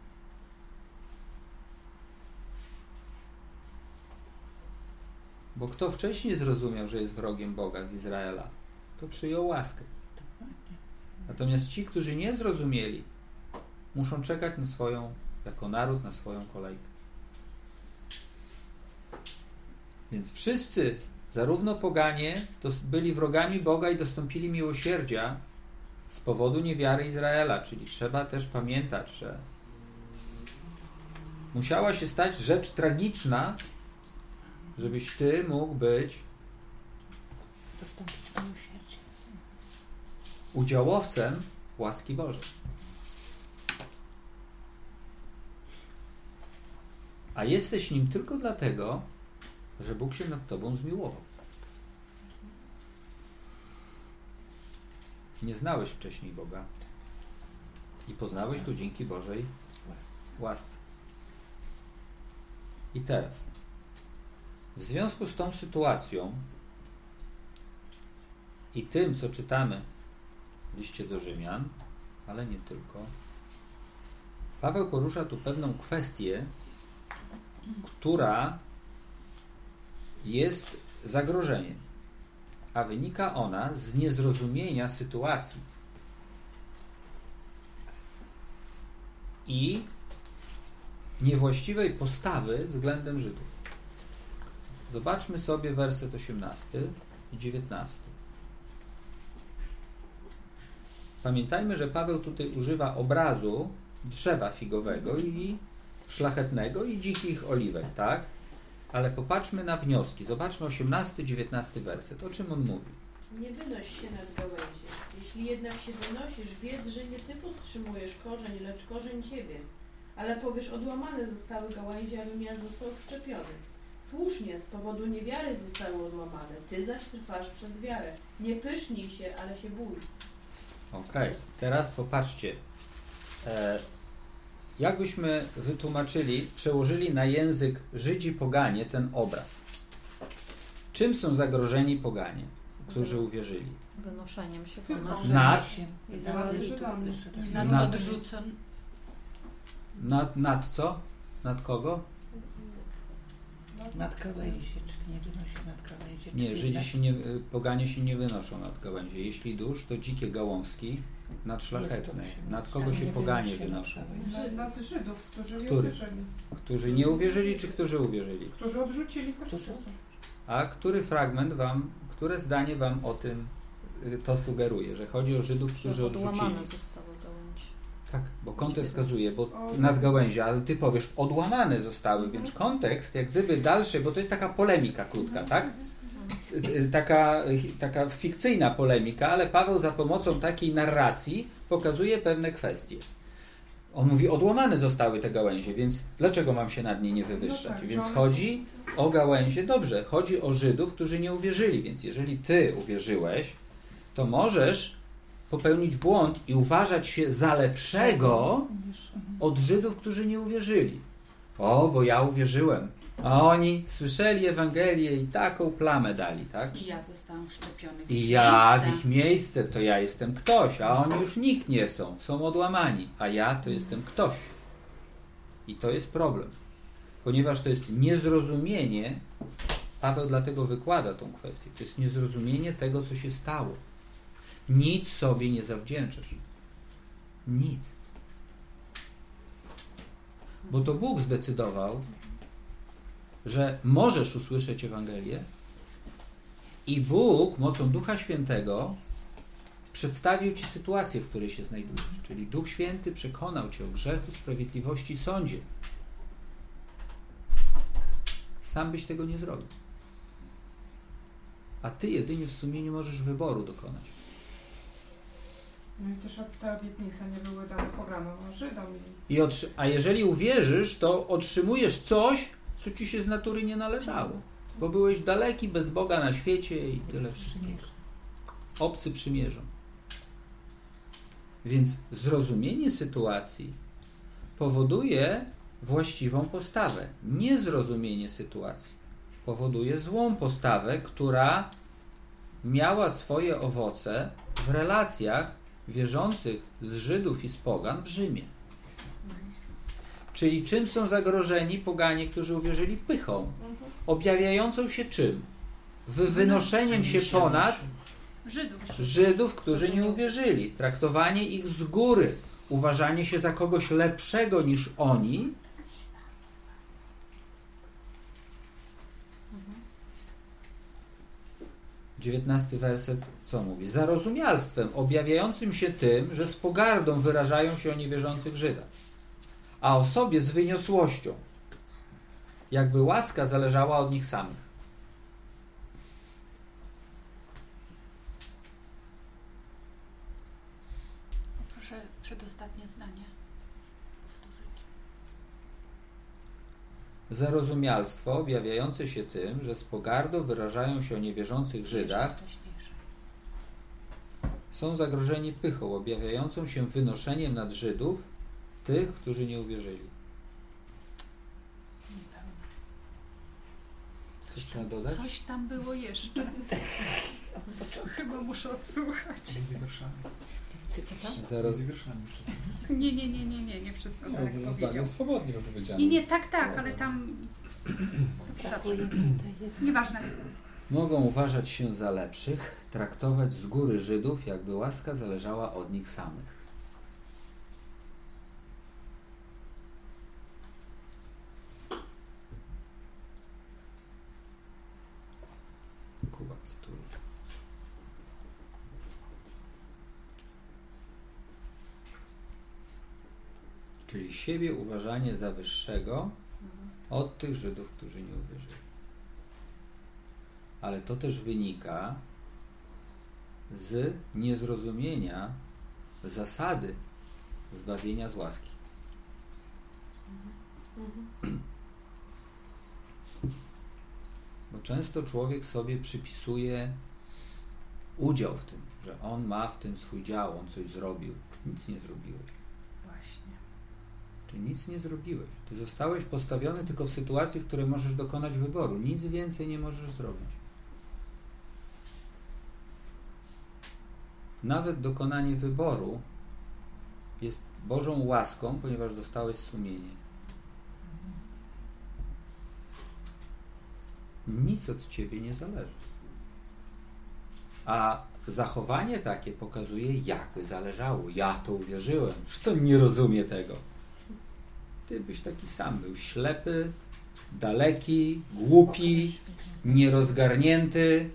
Bo kto wcześniej zrozumiał, że jest wrogiem Boga z Izraela, to przyjął łaskę. Natomiast ci, którzy nie zrozumieli, muszą czekać na swoją, jako naród, na swoją kolejkę. Więc wszyscy, zarówno poganie, byli wrogami Boga i dostąpili miłosierdzia z powodu niewiary Izraela. Czyli trzeba też pamiętać, że musiała się stać rzecz tragiczna, żebyś ty mógł być Dostąpić miłosierdzia. udziałowcem łaski Bożej. A jesteś nim tylko dlatego, że Bóg się nad tobą zmiłował. Nie znałeś wcześniej Boga. I poznałeś go dzięki Bożej łasce. I teraz, w związku z tą sytuacją i tym, co czytamy w liście do Rzymian, ale nie tylko, Paweł porusza tu pewną kwestię, która jest zagrożeniem, a wynika ona z niezrozumienia sytuacji i niewłaściwej postawy względem Żydów. Zobaczmy sobie werset osiemnasty i dziewiętnasty. Pamiętajmy, że Paweł tutaj używa obrazu drzewa figowego i szlachetnego i dzikich oliwek, tak? Ale popatrzmy na wnioski. Zobaczmy osiemnasty, dziewiętnasty werset. O czym on mówi? Nie wynoś się nad gałęzie. Jeśli jednak się wynosisz, wiedz, że nie ty podtrzymujesz korzeń, lecz korzeń ciebie. Ale powiesz, odłamane zostały gałęzie, a wymiar został wszczepiony. Słusznie, z powodu niewiary zostały odłamane. Ty zaś trwasz przez wiarę. Nie pysznij się, ale się bój. Okej, teraz popatrzcie. E, jakbyśmy wytłumaczyli, przełożyli na język Żydzi poganie ten obraz. Czym są zagrożeni poganie, którzy uwierzyli? Wynoszeniem się Wynoszeniem Nad, I Nad nad, Odrzucon. nad, nad co? Nad kogo? Nad gałęzie, czyli nie wynosi nad gałęzie. Nie, czyli Żydzi nad- się nie, poganie się nie wynoszą nad gałęzie. Jeśli dusz, to dzikie gałązki nad szlachetne. Nad kogo się poganie wynoszą? Nad, nad Żydów, którzy nie Który? uwierzyli. Którzy nie uwierzyli, czy którzy uwierzyli? Którzy odrzucili Chrystusa. A który fragment wam, które zdanie wam o tym y, to sugeruje, że chodzi o Żydów, którzy że odrzucili? odłamane zostały gałęzie. Tak, bo kontekst wskazuje, bo nad gałęzie, ale ty powiesz, odłamane zostały, więc kontekst jak gdyby dalszy, bo to jest taka polemika krótka, tak? Y, y, Taka, y, taka fikcyjna polemika, ale Paweł za pomocą takiej narracji pokazuje pewne kwestie. On mówi, odłamane zostały te gałęzie, więc dlaczego mam się nad nie nie wywyższać? No tak, Więc że one chodzi o gałęzie, dobrze, chodzi o Żydów, którzy nie uwierzyli, więc jeżeli ty uwierzyłeś, to możesz popełnić błąd i uważać się za lepszego od Żydów, którzy nie uwierzyli. O, bo ja uwierzyłem. A oni słyszeli Ewangelię i taką plamę dali, tak? I ja zostałam wszczepiony w I ich ja w miejsce. ich miejsce to ja jestem ktoś, a oni już nikt nie są, są odłamani, a ja to jestem ktoś. I to jest problem, ponieważ to jest niezrozumienie, Paweł dlatego wykłada tą kwestię, to jest niezrozumienie tego, co się stało. Nic sobie nie zawdzięczasz. Nic. Bo to Bóg zdecydował, że możesz usłyszeć Ewangelię i Bóg mocą Ducha Świętego przedstawił ci sytuację, w której się znajdujesz. Czyli Duch Święty przekonał cię o grzechu, sprawiedliwości i sądzie. Sam byś tego nie zrobił. A ty jedynie w sumieniu możesz wyboru dokonać. No i też te obietnice nie były dane poganom, a Żydom. I I otrzy- a jeżeli uwierzysz, to otrzymujesz coś, co ci się z natury nie należało. Bo byłeś daleki, bez Boga na świecie i tyle wszystkiego. Obcy przymierzą. Więc zrozumienie sytuacji powoduje właściwą postawę. Niezrozumienie sytuacji powoduje złą postawę, która miała swoje owoce w relacjach wierzących z Żydów i z pogan w Rzymie. Czyli czym są zagrożeni poganie, którzy uwierzyli? Pychą. Objawiającą się czym? Wy- wynoszeniem się ponad Żydów. Żydów, którzy nie uwierzyli. Traktowanie ich z góry. Uważanie się za kogoś lepszego niż oni. dziewiętnasty werset co mówi? Zarozumialstwem objawiającym się tym, że z pogardą wyrażają się o niewierzących Żydach, a o sobie z wyniosłością, jakby łaska zależała od nich samych. Proszę przedostatnie zdanie powtórzyć. Zarozumialstwo objawiające się tym, że z pogardą wyrażają się o niewierzących Żydach, są zagrożeni pychą, objawiającą się wynoszeniem nad Żydów tych, którzy nie uwierzyli. Coś trzeba dodać? Coś tam było jeszcze. Chyba muszę odsłuchać. Między wierszami. Ty co tam? Zaro... Między wierszami. Nie, nie, nie, nie, nie, nie wszystko tak No, powiedział. zdanie swobodnie opowiedziane. Nie, nie, tak, tak, ale tam... Dobrze, nieważne. Mogą uważać się za lepszych, traktować z góry Żydów, jakby łaska zależała od nich samych. Kuba cytuje. Czyli siebie uważanie za wyższego od tych Żydów, którzy nie uwierzyli. Ale to też wynika z niezrozumienia zasady zbawienia z łaski. Bo często człowiek sobie przypisuje udział w tym, że on ma w tym swój dział, on coś zrobił. Nic nie zrobiłeś. Właśnie. Ty nic nie zrobiłeś. Ty zostałeś postawiony tylko w sytuacji, w której możesz dokonać wyboru. Nic więcej nie możesz zrobić. Nawet dokonanie wyboru jest Bożą łaską, ponieważ dostałeś sumienie. Nic od ciebie nie zależy. A zachowanie takie pokazuje, jakby zależało. Ja to uwierzyłem. Zresztą nie rozumie tego. Ty byś taki sam był. Ślepy, daleki, głupi, nierozgarnięty.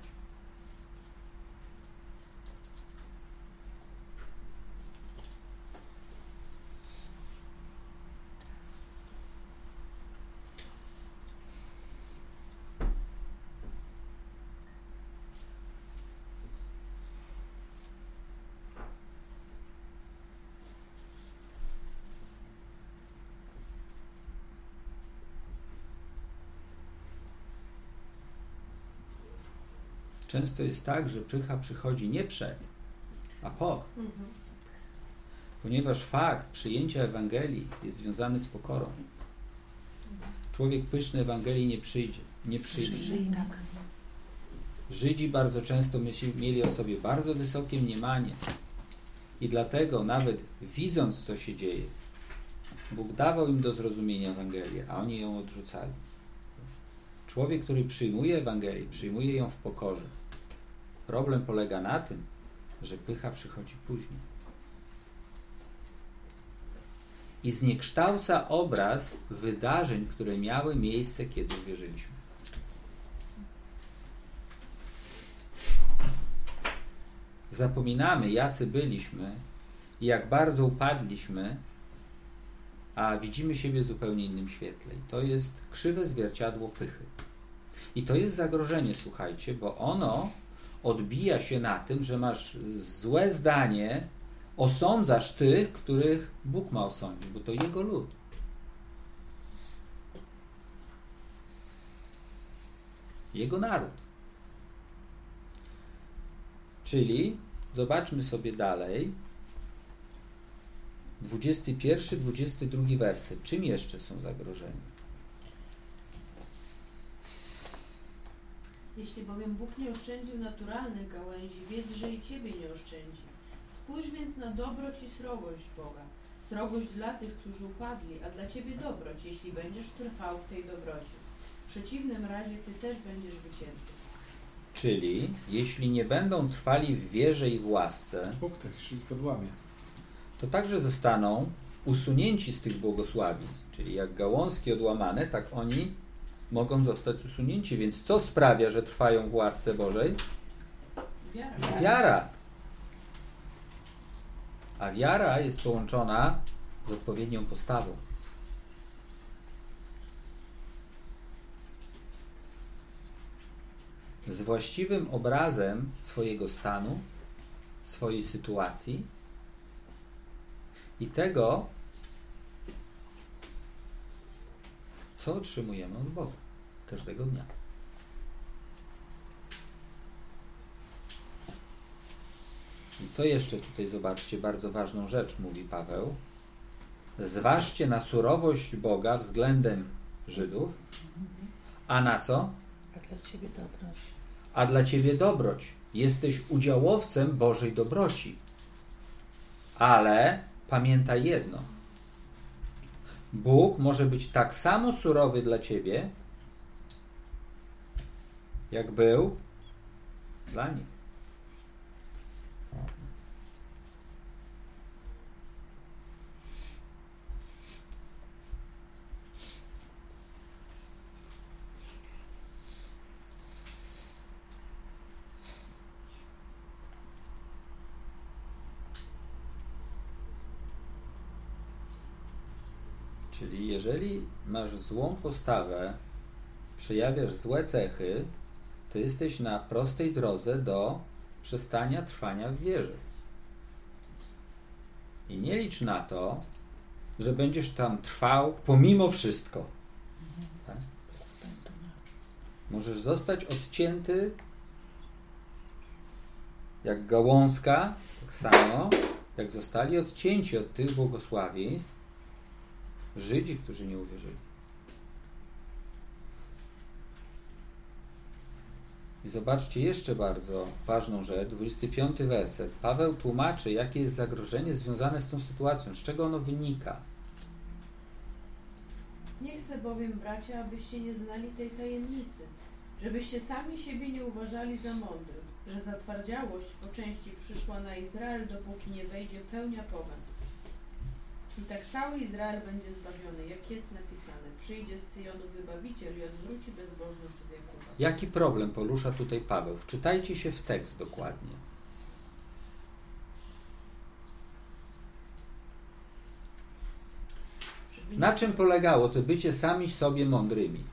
Często jest tak, że pycha przychodzi nie przed, a po. Mhm. Ponieważ fakt przyjęcia Ewangelii jest związany z pokorą. Człowiek pyszny Ewangelii nie przyjdzie, nie przyjdzie. Tak. Żydzi bardzo często myśli, mieli o sobie bardzo wysokie mniemanie i dlatego nawet widząc, co się dzieje, Bóg dawał im do zrozumienia Ewangelię, a oni ją odrzucali. Człowiek, który przyjmuje Ewangelię, przyjmuje ją w pokorze. Problem polega na tym, że pycha przychodzi później. I zniekształca obraz wydarzeń, które miały miejsce, kiedy uwierzyliśmy. Zapominamy, jacy byliśmy i jak bardzo upadliśmy, a widzimy siebie w zupełnie innym świetle. I to jest krzywe zwierciadło pychy. I to jest zagrożenie, słuchajcie, bo ono odbija się na tym, że masz złe zdanie, osądzasz tych, których Bóg ma osądzić, bo to Jego lud. Jego naród. Czyli, zobaczmy sobie dalej, dwudziesty pierwszy, dwudziesty drugi werset. Czym jeszcze są zagrożeni? Jeśli bowiem Bóg nie oszczędził naturalnych gałęzi, wiedz, że i Ciebie nie oszczędzi. Spójrz więc na dobroć i srogość Boga. Srogość dla tych, którzy upadli, a dla Ciebie dobroć, jeśli będziesz trwał w tej dobroci. W przeciwnym razie Ty też będziesz wycięty. Czyli, jeśli nie będą trwali w wierze i w łasce, Bóg też ich odłamie. to także zostaną usunięci z tych błogosławieństw. Czyli jak gałązki odłamane, tak oni mogą zostać usunięci. Więc co sprawia, że trwają w łasce Bożej? Wiara. Wiara. A wiara jest połączona z odpowiednią postawą. Z właściwym obrazem swojego stanu, swojej sytuacji i tego, co otrzymujemy od Boga każdego dnia. I co jeszcze tutaj, zobaczcie, bardzo ważną rzecz mówi Paweł. Zważcie na surowość Boga względem Żydów, a na co? A dla Ciebie dobroć. A dla Ciebie dobroć. Jesteś udziałowcem Bożej dobroci. Ale pamiętaj jedno. Bóg może być tak samo surowy dla Ciebie, jak był dla nich. Czyli jeżeli masz złą postawę, przejawiasz złe cechy, to jesteś na prostej drodze do przestania trwania w wierze. I nie licz na to, że będziesz tam trwał pomimo wszystko. Tak? Możesz zostać odcięty jak gałązka, tak samo jak zostali odcięci od tych błogosławieństw Żydzi, którzy nie uwierzyli. I zobaczcie jeszcze bardzo ważną rzecz, dwudziesty piąty werset. Paweł tłumaczy, jakie jest zagrożenie związane z tą sytuacją, z czego ono wynika. Nie chcę bowiem, bracia, abyście nie znali tej tajemnicy, żebyście sami siebie nie uważali za mądrych, że zatwardziałość po części przyszła na Izrael, dopóki nie wejdzie pełnia pogan. I tak cały Izrael będzie zbawiony, jak jest napisane. Przyjdzie z Syjonu wybawiciel i odwróci bezbożność z Jakuba. Jaki problem porusza tutaj Paweł? Wczytajcie się w tekst dokładnie. Na czym polegało to bycie sami sobie mądrymi?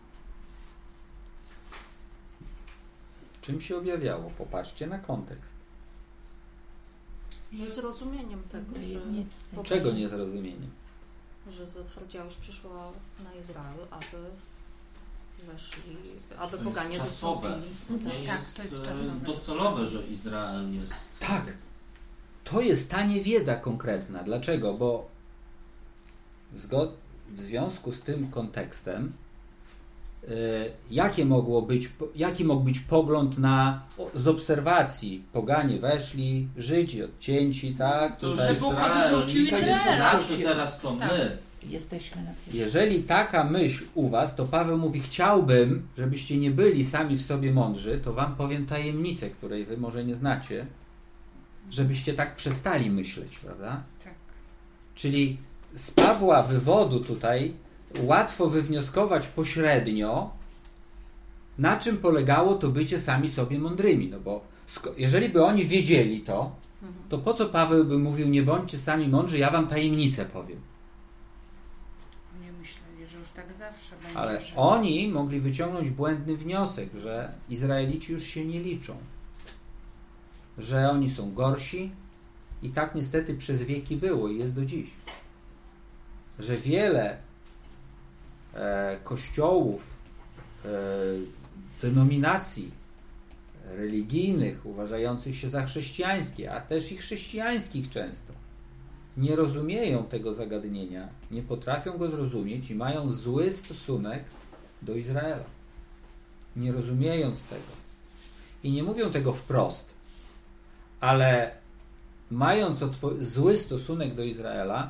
Czym się objawiało? Popatrzcie na kontekst. Niezrozumieniem tego, że... Czego niezrozumieniem? Że zatwardziałość przyszła na Izrael, aby weszli, aby poganie czasowe. dostąpili. Nie Tak, jest to jest e, czasowe. docelowe, że Izrael jest... Tak. To jest ta niewiedza konkretna. Dlaczego? Bo zgod... w związku z tym kontekstem yy, jakie mogło być, jaki mógł być pogląd na z obserwacji? Poganie weszli, Żydzi odcięci, tak? To już Tutaj... Bóg Izrael, odrzucił nic nie Izraela. znaczy teraz to Tak. my. Jesteśmy na pierwszym. Jeżeli taka myśl u was, to Paweł mówi, chciałbym, żebyście nie byli sami w sobie mądrzy, to wam powiem tajemnicę, której wy może nie znacie, żebyście tak przestali myśleć, prawda? Tak. Czyli z Pawła wywodu tutaj łatwo wywnioskować pośrednio, na czym polegało to bycie sami sobie mądrymi. No bo jeżeli by oni wiedzieli to, to po co Paweł by mówił, nie bądźcie sami mądrzy, ja wam tajemnicę powiem. Nie myśleli, że już tak zawsze będzie. Ale że... oni mogli wyciągnąć błędny wniosek, że Izraelici już się nie liczą. Że oni są gorsi i tak niestety przez wieki było i jest do dziś. Że wiele e, kościołów, e, denominacji religijnych uważających się za chrześcijańskie, a też i chrześcijańskich często, nie rozumieją tego zagadnienia, nie potrafią go zrozumieć i mają zły stosunek do Izraela. Nie rozumiejąc tego. I nie mówią tego wprost, ale mając odpo- zły stosunek do Izraela,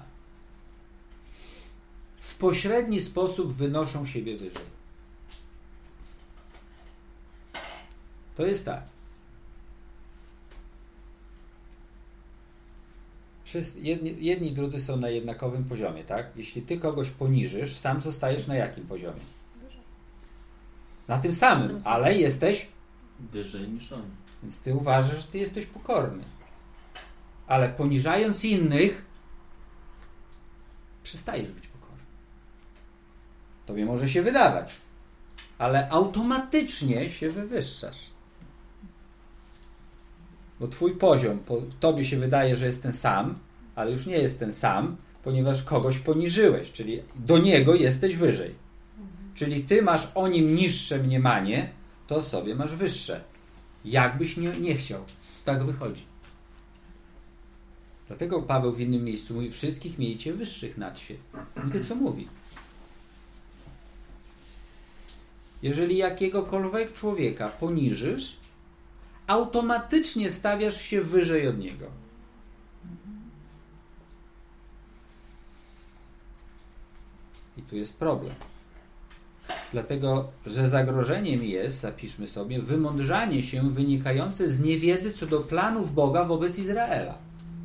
w pośredni sposób wynoszą siebie wyżej. To jest tak. Wszyscy, jedni, jedni i drudzy są na jednakowym poziomie, tak? Jeśli ty kogoś poniżysz, sam zostajesz na jakim poziomie? Na tym samym, Na tym samym. ale jesteś, Wyżej niż oni. więc ty uważasz, że ty jesteś pokorny. Ale poniżając innych, przestajesz być pokorny. Tobie może się wydawać, ale automatycznie się wywyższasz. Bo twój poziom, po, tobie się wydaje, że jest ten sam, ale już nie jest ten sam, ponieważ kogoś poniżyłeś, czyli do niego jesteś wyżej. Czyli ty masz o nim niższe mniemanie, to sobie masz wyższe. Jakbyś nie, nie chciał. Tak wychodzi. Dlatego Paweł w innym miejscu mówi: wszystkich miejcie wyższych nad siebie. Wiecie, co mówi? Jeżeli jakiegokolwiek człowieka poniżysz, automatycznie stawiasz się wyżej od niego. I tu jest problem. Dlatego, że zagrożeniem jest, zapiszmy sobie, wymądrzanie się wynikające z niewiedzy co do planów Boga wobec Izraela.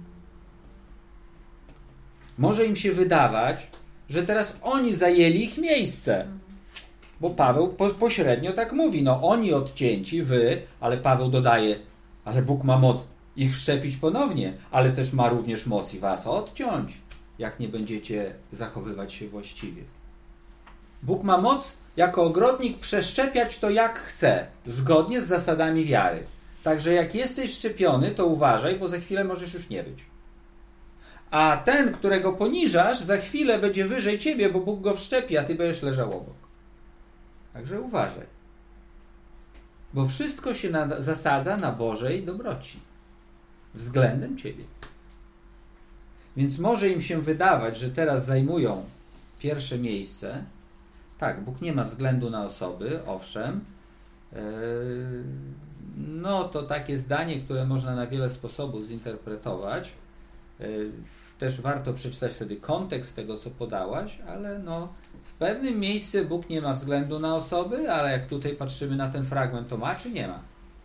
Może im się wydawać, że teraz oni zajęli ich miejsce. Bo Paweł po, pośrednio tak mówi. No oni odcięci, wy, ale Paweł dodaje, ale Bóg ma moc ich wszczepić ponownie, ale też ma również moc i was odciąć, jak nie będziecie zachowywać się właściwie. Bóg ma moc jako ogrodnik przeszczepiać to jak chce, zgodnie z zasadami wiary. Także jak jesteś szczepiony, to uważaj, bo za chwilę możesz już nie być. A ten, którego poniżasz, za chwilę będzie wyżej ciebie, bo Bóg go wszczepi, a ty będziesz leżał obok. Także uważaj. Bo wszystko się na, zasadza na Bożej dobroci. Względem ciebie. Więc może im się wydawać, że teraz zajmują pierwsze miejsce. Tak, Bóg nie ma względu na osoby, owszem. Yy, no to takie zdanie, które można na wiele sposobów zinterpretować. Yy, też warto przeczytać wtedy kontekst tego, co podałaś, ale no w pewnym miejscu Bóg nie ma względu na osoby, ale jak tutaj patrzymy na ten fragment, to ma czy nie ma?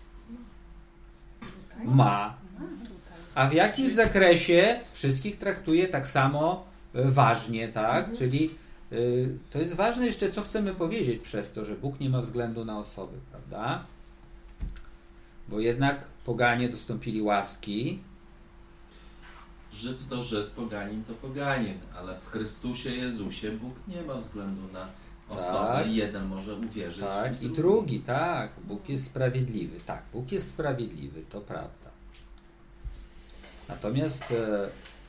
Ma. A w jakimś zakresie wszystkich traktuje tak samo ważnie, tak? Mhm. Czyli y, to jest ważne jeszcze, co chcemy powiedzieć przez to, że Bóg nie ma względu na osoby, prawda? Bo jednak poganie dostąpili łaski. Żyd to Żyd, poganin to poganin, ale w Chrystusie Jezusie Bóg nie ma względu na osobę. Tak. Jeden może uwierzyć. Tak, i drugi, tak. Bóg jest sprawiedliwy. Tak, Bóg jest sprawiedliwy, to prawda. Natomiast e,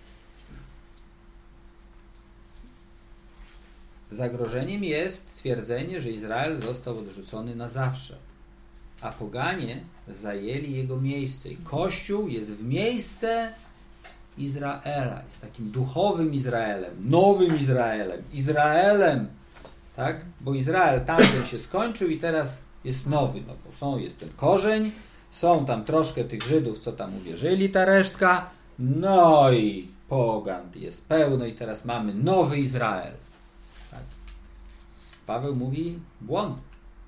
zagrożeniem jest stwierdzenie, że Izrael został odrzucony na zawsze, a poganie zajęli jego miejsce. I Kościół jest w miejsce Izraela, jest takim duchowym Izraelem, nowym Izraelem, Izraelem, tak? Bo Izrael tamten się skończył i teraz jest nowy, no bo są, jest ten korzeń, są tam troszkę tych Żydów, co tam uwierzyli, ta resztka, no i pogan jest pełno i teraz mamy nowy Izrael. Tak? Paweł mówi, błąd.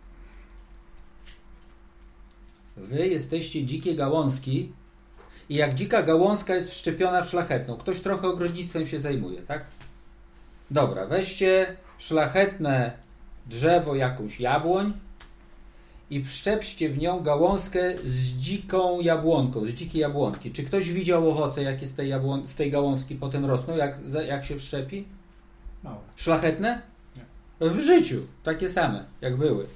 Wy jesteście dzikie gałązki i jak dzika gałązka jest wszczepiona w szlachetną. Ktoś trochę ogrodnictwem się zajmuje, tak? Dobra, weźcie szlachetne drzewo, jakąś jabłoń i wszczepcie w nią gałązkę z dziką jabłonką, z dzikiej jabłonki. Czy ktoś widział owoce, jakie z tej, jabłon- z tej gałązki potem rosną, jak, jak się wszczepi? Małe. Szlachetne? Nie. W życiu. Takie same, jak były.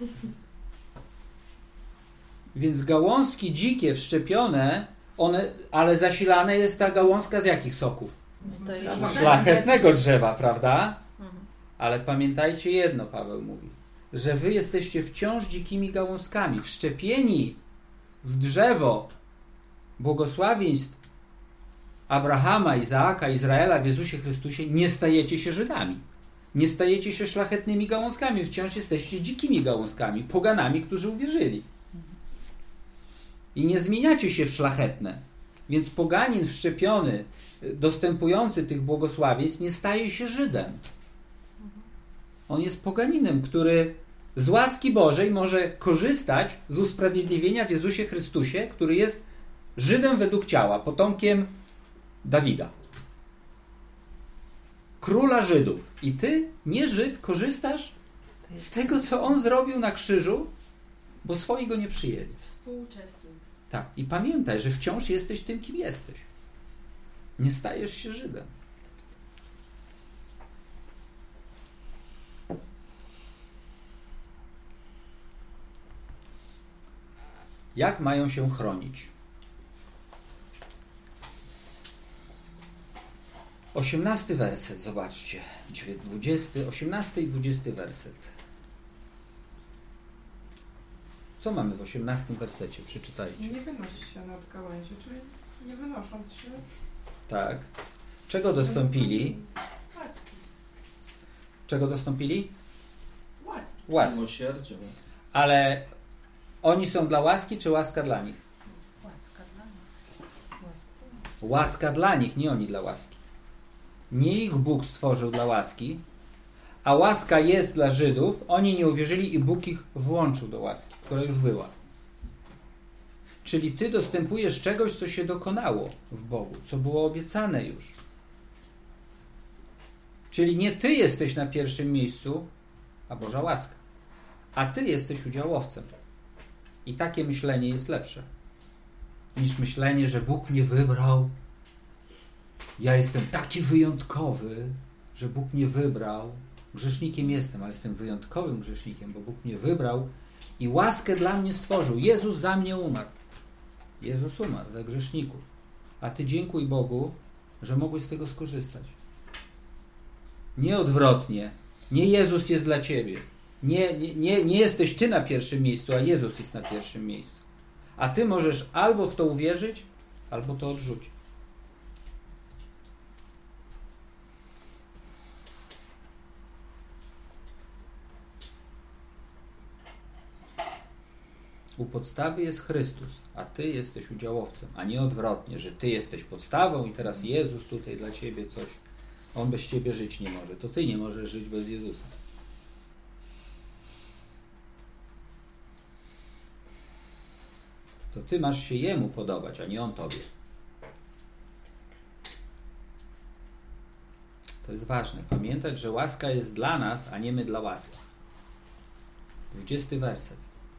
Więc gałązki dzikie, wszczepione, one, ale zasilane jest ta gałązka z jakich soków? Szlachetnego drzewa, prawda? Mhm. Ale pamiętajcie jedno, Paweł mówi, że wy jesteście wciąż dzikimi gałązkami, wszczepieni w drzewo błogosławieństw Abrahama, Izaaka, Izraela w Jezusie Chrystusie, nie stajecie się Żydami. Nie stajecie się szlachetnymi gałązkami, wciąż jesteście dzikimi gałązkami, poganami, którzy uwierzyli. I nie zmieniacie się w szlachetne. Więc poganin wszczepiony, dostępujący tych błogosławieństw, nie staje się Żydem. On jest poganinem, który z łaski Bożej może korzystać z usprawiedliwienia w Jezusie Chrystusie, który jest Żydem według ciała, potomkiem Dawida. Króla Żydów. I ty, nie Żyd, korzystasz z tego, co on zrobił na krzyżu, bo swoi go nie przyjęli. Współuczestnik. Tak. I pamiętaj, że wciąż jesteś tym, kim jesteś. Nie stajesz się Żydem. Jak mają się chronić? Osiemnasty werset, zobaczcie. Dwudziesty, osiemnasty i dwudziesty werset. Co mamy w osiemnastym wersecie? Przeczytajcie. Nie wynoś się nad gałęzie, czyli nie wynosząc się. Tak. Czego dostąpili? Łaski. Czego dostąpili? Łaski. Łaski. Miłosierdzie, łaski. Ale oni są dla łaski, czy łaska dla nich? Łaska dla nich. Łaska dla nich, nie oni dla łaski. Nie ich Bóg stworzył dla łaski, a łaska jest dla Żydów. Oni nie uwierzyli i Bóg ich włączył do łaski, która już była. Czyli ty dostępujesz czegoś, co się dokonało w Bogu, co było obiecane już. Czyli nie ty jesteś na pierwszym miejscu, a Boża łaska. A ty jesteś udziałowcem. I takie myślenie jest lepsze niż myślenie, że Bóg mnie wybrał. Ja jestem taki wyjątkowy, że Bóg mnie wybrał. Grzesznikiem jestem, ale jestem wyjątkowym grzesznikiem, bo Bóg mnie wybrał i łaskę dla mnie stworzył. Jezus za mnie umarł. Jezus umarł za grzeszników. A ty dziękuj Bogu, że mogłeś z tego skorzystać. Nie odwrotnie. Nie Jezus jest dla ciebie. Nie, nie, nie, nie jesteś ty na pierwszym miejscu, a Jezus jest na pierwszym miejscu. A ty możesz albo w to uwierzyć, albo to odrzucić. U podstawy jest Chrystus, a ty jesteś udziałowcem, a nie odwrotnie, że ty jesteś podstawą i teraz Jezus tutaj dla ciebie coś. On bez ciebie żyć nie może. To ty nie możesz żyć bez Jezusa. To ty masz się Jemu podobać, a nie On tobie. To jest ważne. Pamiętać, że łaska jest dla nas, a nie my dla łaski. Dwudziesty werset.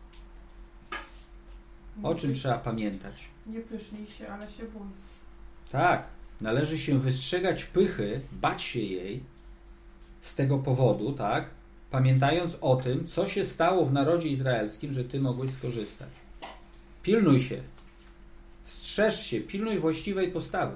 O czym trzeba pamiętać? Nie pysznij się, ale się bój. Tak. Należy się wystrzegać pychy, bać się jej z tego powodu, tak? Pamiętając o tym, co się stało w narodzie izraelskim, że ty mogłeś skorzystać. Pilnuj się. Strzeż się. Pilnuj właściwej postawy.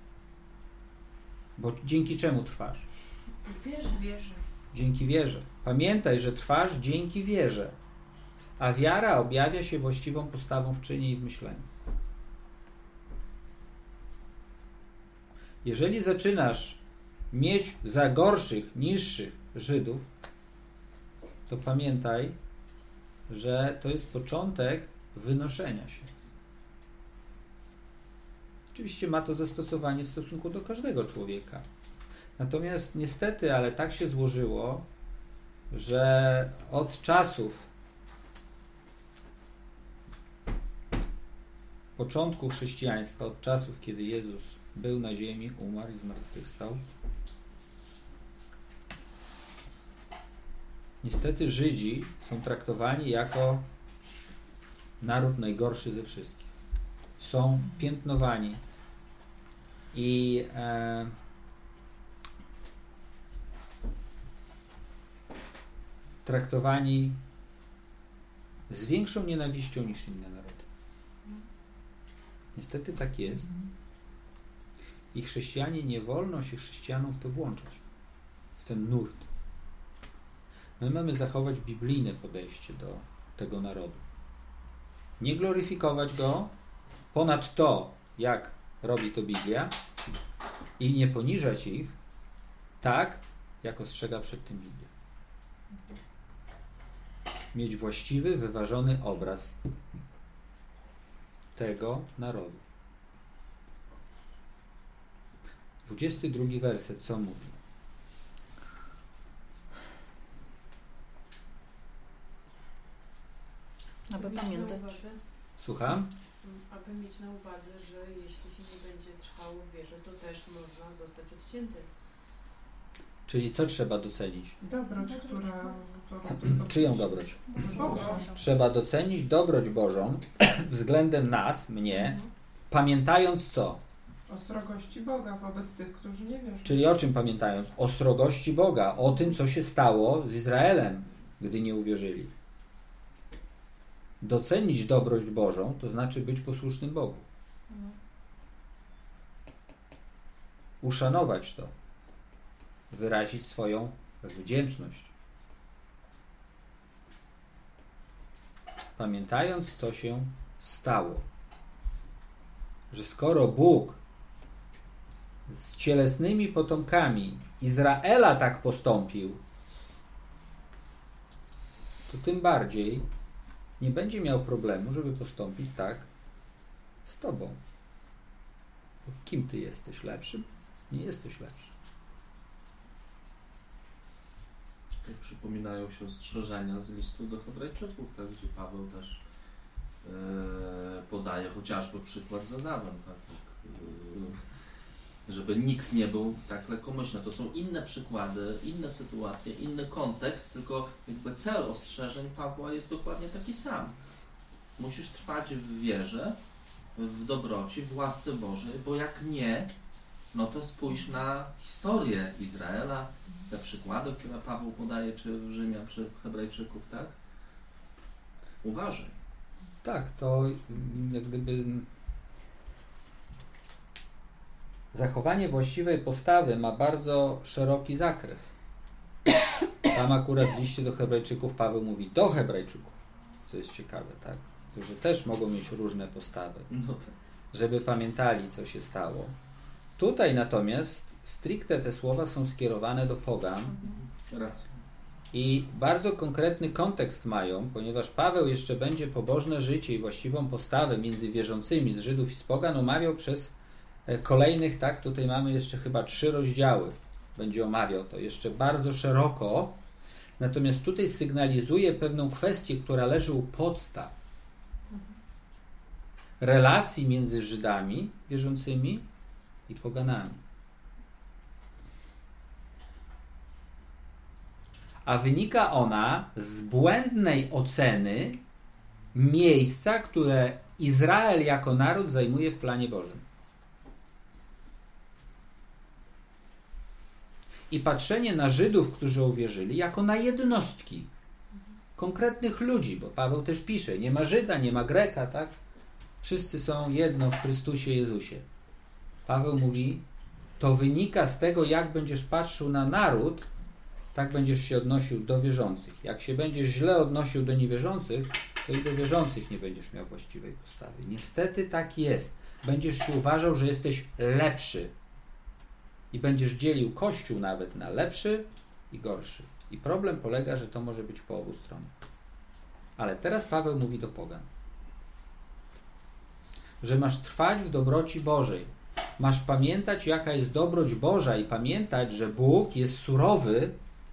Bo dzięki czemu trwasz? Wierzę. Wierzę. Dzięki wierze. Pamiętaj, że trwasz dzięki wierze. A wiara objawia się właściwą postawą w czynie i w myśleniu. Jeżeli zaczynasz mieć za gorszych, niższych Żydów, to pamiętaj, że to jest początek wynoszenia się. Oczywiście ma to zastosowanie w stosunku do każdego człowieka. Natomiast niestety, ale tak się złożyło, że od czasów początku chrześcijaństwa, od czasów, kiedy Jezus był na ziemi, umarł i zmartwychwstał, niestety Żydzi są traktowani jako naród najgorszy ze wszystkich. Są piętnowani i e, traktowani z większą nienawiścią niż inne narody. Niestety tak jest. I chrześcijanie, nie wolno się chrześcijanom w to włączać, w ten nurt. My mamy zachować biblijne podejście do tego narodu. Nie gloryfikować go ponad to, jak robi to Biblia, i nie poniżać ich tak, jak ostrzega przed tym Biblia. Mieć właściwy, wyważony obraz tego narodu. Dwudziesty drugi werset, co mówi? Aby mieć pamiętać. na uwadze, Słucham? aby mieć na uwadze, że jeśli się nie będzie trwało w wierze, to też można zostać odciętym. Czyli co trzeba docenić? Dobroć, która... która Czyją dobroć? Bożą. Trzeba docenić dobroć Bożą względem nas, mnie, pamiętając co? O srogości Boga wobec tych, którzy nie wierzą. Czyli o czym pamiętając? O srogości Boga, o tym, co się stało z Izraelem, gdy nie uwierzyli. Docenić dobroć Bożą, to znaczy być posłusznym Bogu. Uszanować to. Wyrazić swoją wdzięczność. Pamiętając, co się stało. Że skoro Bóg z cielesnymi potomkami Izraela tak postąpił, to tym bardziej nie będzie miał problemu, żeby postąpić tak z tobą. Bo kim ty jesteś? Lepszym? Nie jesteś lepszy. Jak przypominają się ostrzeżenia z listu do Hebrajczyków, tak, gdzie Paweł też e, podaje chociażby przykład z Ezawem, tak, jak, e, żeby nikt nie był tak lekkomyślny. To są inne przykłady, inne sytuacje, inny kontekst, tylko jakby cel ostrzeżeń Pawła jest dokładnie taki sam. Musisz trwać w wierze, w dobroci, w łasce Bożej, bo jak nie, no to spójrz na historię Izraela, te przykłady, które Paweł podaje, czy w Rzymian, czy w Hebrajczyków, tak? Uważaj. Tak, to jak gdyby zachowanie właściwej postawy ma bardzo szeroki zakres. Tam akurat w liście do Hebrajczyków Paweł mówi do Hebrajczyków, co jest ciekawe, tak? Którzy też mogą mieć różne postawy, No tak. żeby pamiętali, co się stało. Tutaj natomiast stricte te słowa są skierowane do pogan. Racja. I bardzo konkretny kontekst mają, ponieważ Paweł jeszcze będzie pobożne życie i właściwą postawę między wierzącymi z Żydów i z pogan omawiał przez kolejnych, tak, tutaj mamy jeszcze chyba trzy rozdziały. Będzie omawiał to jeszcze bardzo szeroko. Natomiast tutaj sygnalizuje pewną kwestię, która leży u podstaw relacji między Żydami wierzącymi i poganami. A wynika ona z błędnej oceny miejsca, które Izrael jako naród zajmuje w planie Bożym. I patrzenie na Żydów, którzy uwierzyli, jako na jednostki, konkretnych ludzi, bo Paweł też pisze, nie ma Żyda, nie ma Greka, tak? Wszyscy są jedno w Chrystusie Jezusie. Paweł mówi, to wynika z tego, jak będziesz patrzył na naród, tak będziesz się odnosił do wierzących. Jak się będziesz źle odnosił do niewierzących, to i do wierzących nie będziesz miał właściwej postawy. Niestety tak jest. Będziesz się uważał, że jesteś lepszy. I będziesz dzielił Kościół nawet na lepszy i gorszy. I problem polega, że to może być po obu stronach. Ale teraz Paweł mówi do pogan, że masz trwać w dobroci Bożej. Masz pamiętać, jaka jest dobroć Boża i pamiętać, że Bóg jest surowy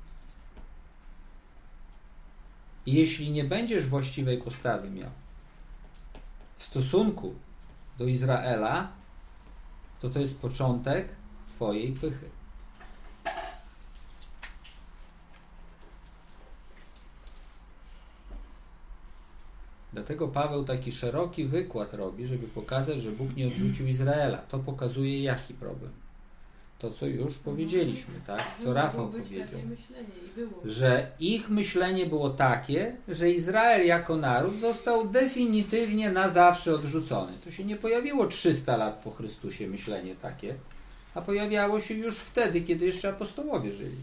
i jeśli nie będziesz właściwej postawy miał w stosunku do Izraela, to to jest początek twojej pychy. Dlatego Paweł taki szeroki wykład robi, żeby pokazać, że Bóg nie odrzucił Izraela. To pokazuje jaki problem? To, co już powiedzieliśmy, tak? Co Rafał powiedział. Że ich myślenie było takie, że Izrael jako naród został definitywnie na zawsze odrzucony. To się nie pojawiło trzysta lat po Chrystusie myślenie takie, a pojawiało się już wtedy, kiedy jeszcze apostołowie żyli.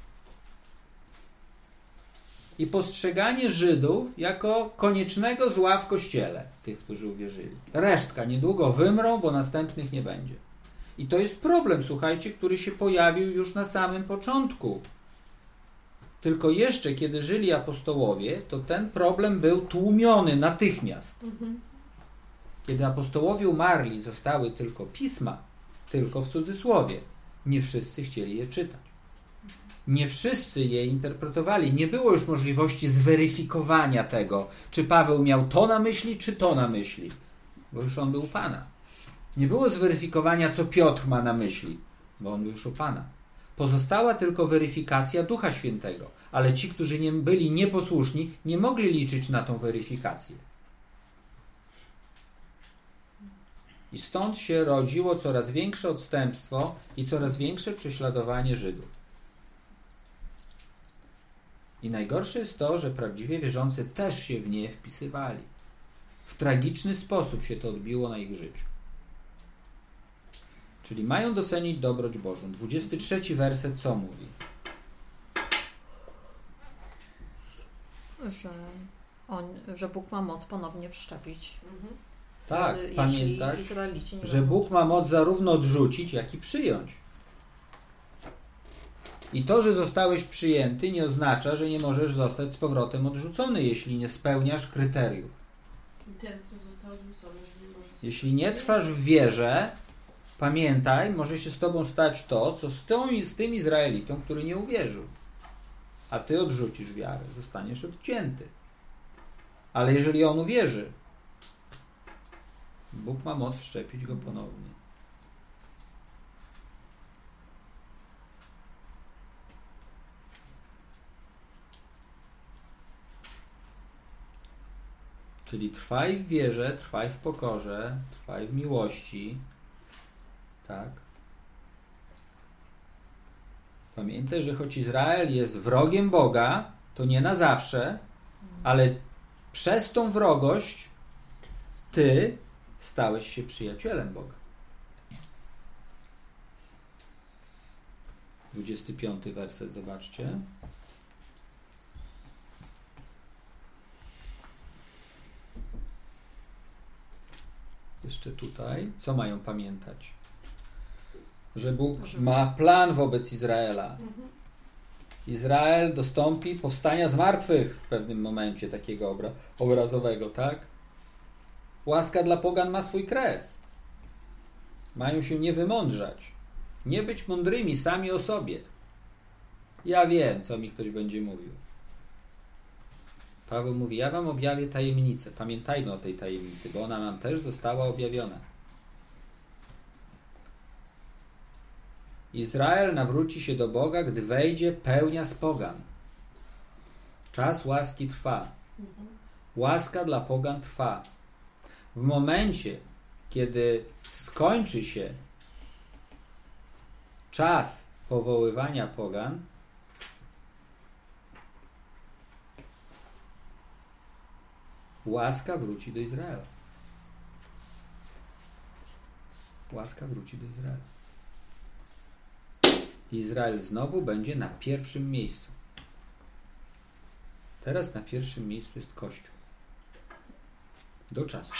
I postrzeganie Żydów jako koniecznego zła w Kościele, tych, którzy uwierzyli. Resztka niedługo wymrą, bo następnych nie będzie. I to jest problem, słuchajcie, który się pojawił już na samym początku. Tylko jeszcze, kiedy żyli apostołowie, to ten problem był tłumiony natychmiast. Mhm. Kiedy apostołowie umarli, zostały tylko pisma, tylko w cudzysłowie. Nie wszyscy chcieli je czytać. Nie wszyscy je interpretowali. Nie było już możliwości zweryfikowania tego, czy Paweł miał to na myśli, czy to na myśli. Bo już on był u Pana. Nie było zweryfikowania, co Piotr ma na myśli, bo on był już u Pana. Pozostała tylko weryfikacja Ducha Świętego. Ale ci, którzy nie byli nieposłuszni, nie mogli liczyć na tą weryfikację. I stąd się rodziło coraz większe odstępstwo i coraz większe prześladowanie Żydów. I najgorsze jest to, że prawdziwie wierzący też się w nie wpisywali. W tragiczny sposób się to odbiło na ich życiu. Czyli mają docenić dobroć Bożą. dwudziesty trzeci werset co mówi? Że, on, że Bóg ma moc ponownie wszczepić. Mhm. Tak, jeśli pamiętać, Izraelici nie że będą Bóg ma moc zarówno odrzucić, jak i przyjąć. I to, że zostałeś przyjęty, nie oznacza, że nie możesz zostać z powrotem odrzucony, jeśli nie spełniasz kryteriów. I ten, kto został odrzucony, że nie może sobie... Jeśli nie trwasz w wierze, pamiętaj, może się z tobą stać to, co z, tą, z tym Izraelitą, który nie uwierzył. A ty odrzucisz wiarę, zostaniesz odcięty. Ale jeżeli on uwierzy, Bóg ma moc wszczepić go ponownie. Czyli trwaj w wierze, trwaj w pokorze, trwaj w miłości. Tak. Pamiętaj, że choć Izrael jest wrogiem Boga, to nie na zawsze, ale przez tą wrogość ty stałeś się przyjacielem Boga. dwudziesty piąty werset, zobaczcie. Jeszcze tutaj. Co mają pamiętać? Że Bóg ma plan wobec Izraela. Izrael dostąpi powstania z martwych w pewnym momencie takiego obra obrazowego, tak? Łaska dla pogan ma swój kres. Mają się nie wymądrzać. Nie być mądrymi sami o sobie. Ja wiem, co mi ktoś będzie mówił. Paweł mówi, ja wam objawię tajemnicę. Pamiętajmy o tej tajemnicy, bo ona nam też została objawiona. Izrael nawróci się do Boga, gdy wejdzie pełnia z pogan. Czas łaski trwa. Łaska dla pogan trwa. W momencie, kiedy skończy się czas powoływania pogan, łaska wróci do Izraela. Łaska wróci do Izraela. Izrael znowu będzie na pierwszym miejscu. Teraz na pierwszym miejscu jest Kościół. Do czasu.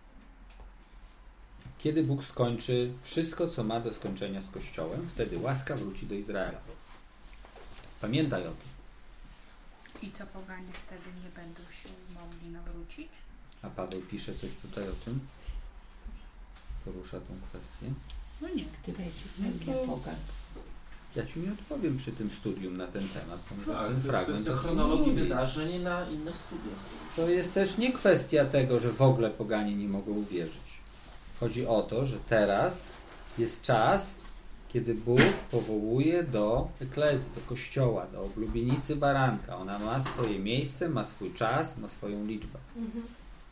Kiedy Bóg skończy wszystko, co ma do skończenia z Kościołem, wtedy łaska wróci do Izraela. Pamiętaj o tym. I co poganie wtedy nie będą się mogli nawrócić? A Paweł pisze coś tutaj o tym? Porusza tą kwestię. No nie. Gdy wejdzie pełnia pogan. Ja ci nie odpowiem przy tym studium na ten temat, ponieważ Ale ten to fragment jest o tym chronologii mówi. wydarzeń na innych studiach. To jest też nie kwestia tego, że w ogóle poganie nie mogą uwierzyć. Chodzi o to, że teraz jest czas, kiedy Bóg powołuje do eklezji, do kościoła, do oblubienicy baranka. Ona ma swoje miejsce, ma swój czas, ma swoją liczbę. Mhm.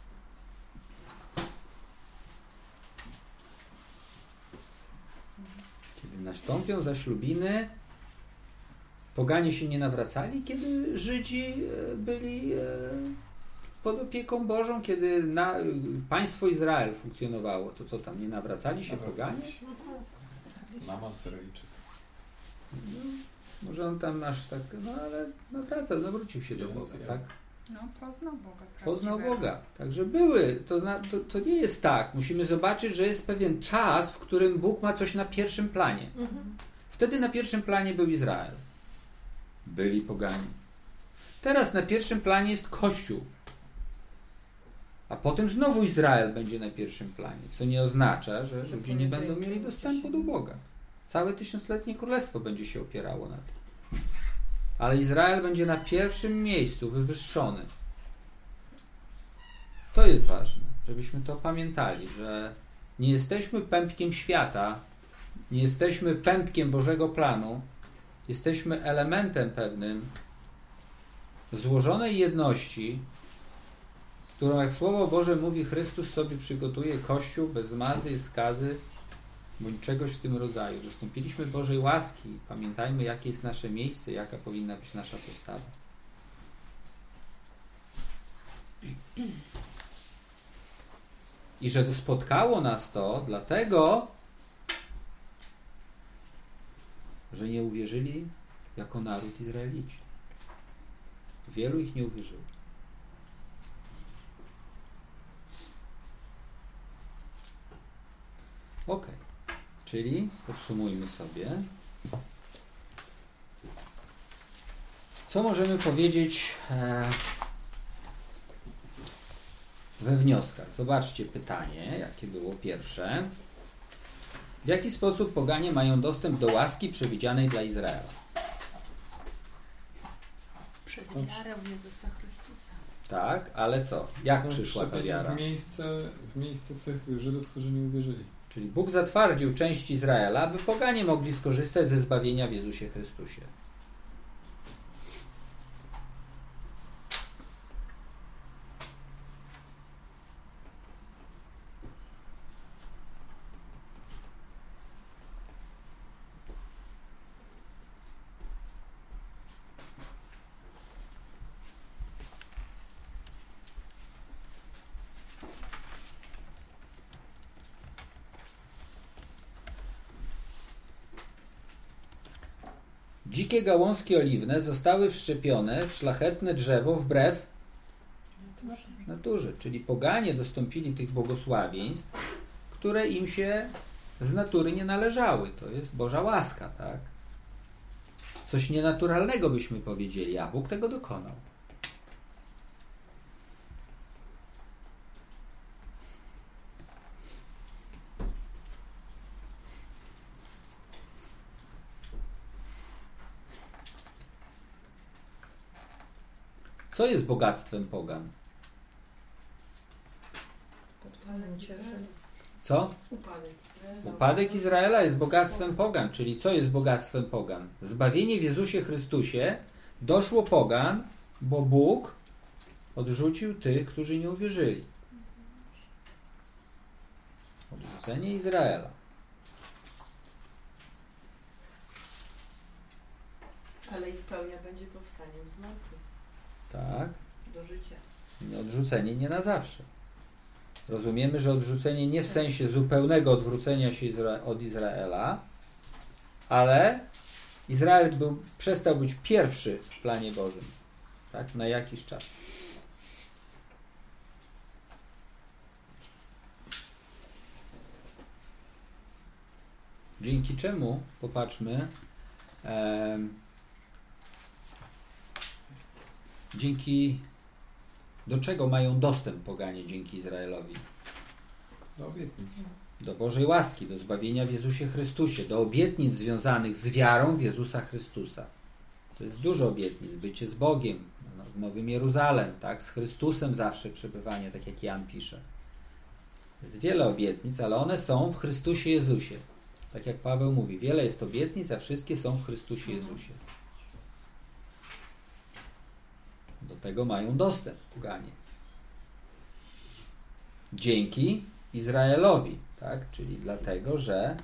Kiedy nastąpią zaślubiny, poganie się nie nawracali, kiedy Żydzi e, byli e, pod opieką Bożą, kiedy na, państwo Izrael funkcjonowało, to co tam, nie nawracali się poganie? Naman Syryjczyk. No, może on tam aż tak, no ale nawracał, nawrócił się do Boga, tak? No, poznał Boga. Poznał prawdziwego. Boga. Także były. To, zna- to, to nie jest tak. Musimy zobaczyć, że jest pewien czas, w którym Bóg ma coś na pierwszym planie. Mhm. Wtedy na pierwszym planie był Izrael. Byli pogani. Teraz na pierwszym planie jest Kościół. A potem znowu Izrael będzie na pierwszym planie, co nie oznacza, że ludzie nie będą mieli dostępu do Boga. Całe tysiącletnie królestwo będzie się opierało na tym. Ale Izrael będzie na pierwszym miejscu, wywyższony. To jest ważne, żebyśmy to pamiętali, że nie jesteśmy pępkiem świata, nie jesteśmy pępkiem Bożego planu, jesteśmy elementem pewnym złożonej jedności, którą, jak Słowo Boże mówi, Chrystus sobie przygotuje Kościół bez zmazy i skazy, bądź czegoś w tym rodzaju. Dostąpiliśmy Bożej łaski. Pamiętajmy, jakie jest nasze miejsce, jaka powinna być nasza postawa. I że to spotkało nas to dlatego, że nie uwierzyli jako naród Izraelici. Wielu ich nie uwierzyło. Ok. Czyli podsumujmy sobie. Co możemy powiedzieć e, we wnioskach? Zobaczcie pytanie, jakie było pierwsze. W jaki sposób poganie mają dostęp do łaski przewidzianej dla Izraela? Przez wiarę w Jezusa Chrystusa. Tak, ale co? Jak Są przyszła ta wszczepieni wiara? W miejsce, w miejsce tych Żydów, którzy nie uwierzyli. Czyli Bóg zatwardził część Izraela, aby poganie mogli skorzystać ze zbawienia w Jezusie Chrystusie. Dzikie gałązki oliwne zostały wszczepione w szlachetne drzewo wbrew naturze, czyli poganie dostąpili tych błogosławieństw, które im się z natury nie należały. To jest Boża łaska, tak? Coś nienaturalnego byśmy powiedzieli, a Bóg tego dokonał. Co jest bogactwem pogan? Co? Upadek. Upadek Izraela jest bogactwem pogan, czyli co jest bogactwem pogan? Zbawienie w Jezusie Chrystusie doszło pogan, bo Bóg odrzucił tych, którzy nie uwierzyli. Odrzucenie Izraela. Ale ich pełnia będzie powstaniem z martwych. Tak. Do życia. Odrzucenie nie na zawsze. Rozumiemy, że odrzucenie nie w sensie zupełnego odwrócenia się Izra- od Izraela, ale Izrael był, przestał być pierwszy w planie Bożym. Tak? Na jakiś czas. Dzięki czemu, popatrzmy, em, dzięki do czego mają dostęp poganie dzięki Izraelowi? Do obietnic. Do Bożej łaski, do zbawienia w Jezusie Chrystusie, do obietnic związanych z wiarą w Jezusa Chrystusa. To jest dużo obietnic. Bycie z Bogiem, w Nowym Jeruzalem, tak? Z Chrystusem zawsze przebywanie, tak jak Jan pisze. Jest wiele obietnic, ale one są w Chrystusie Jezusie. Tak jak Paweł mówi, wiele jest obietnic, a wszystkie są w Chrystusie Jezusie. Do tego mają dostęp poganie. Dzięki Izraelowi, tak? Czyli dlatego, że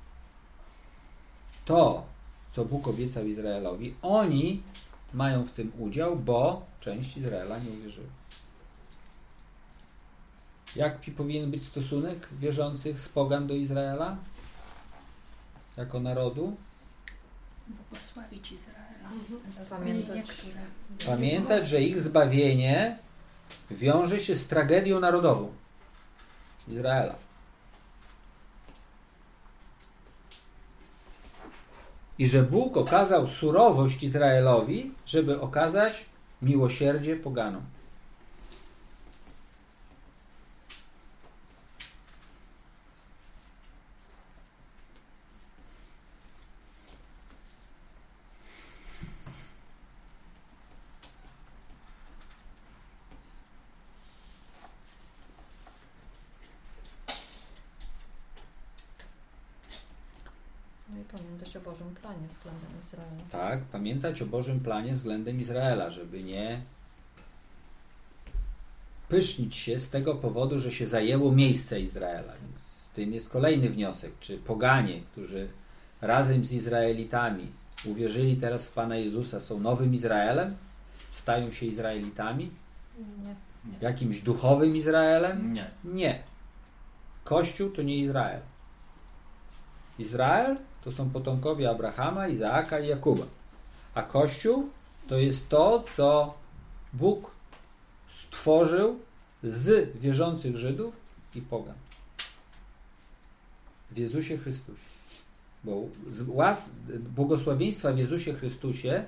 to, co Bóg obiecał Izraelowi, oni mają w tym udział, bo część Izraela nie uwierzyła. Jaki powinien być stosunek wierzących z pogan do Izraela? Jako narodu? Błogosławić Izraela. Za Pamiętać. zbawienie, które... Pamiętać, że ich zbawienie wiąże się z tragedią narodową Izraela. I że Bóg okazał surowość Izraelowi, żeby okazać miłosierdzie poganom. No i pamiętać o Bożym planie względem Izraela. Tak, pamiętać o Bożym planie względem Izraela, żeby nie pysznić się z tego powodu, że się zajęło miejsce Izraela. Więc z tym jest kolejny wniosek. Czy poganie, którzy razem z Izraelitami uwierzyli teraz w Pana Jezusa, są nowym Izraelem? Stają się Izraelitami? Nie. Jakimś duchowym Izraelem? Nie. Nie. Kościół to nie Izrael. Izrael to są potomkowie Abrahama, Izaaka i Jakuba. A Kościół to jest to, co Bóg stworzył z wierzących Żydów i pogan. w Jezusie Chrystusie. Bo z łas, błogosławieństwa w Jezusie Chrystusie,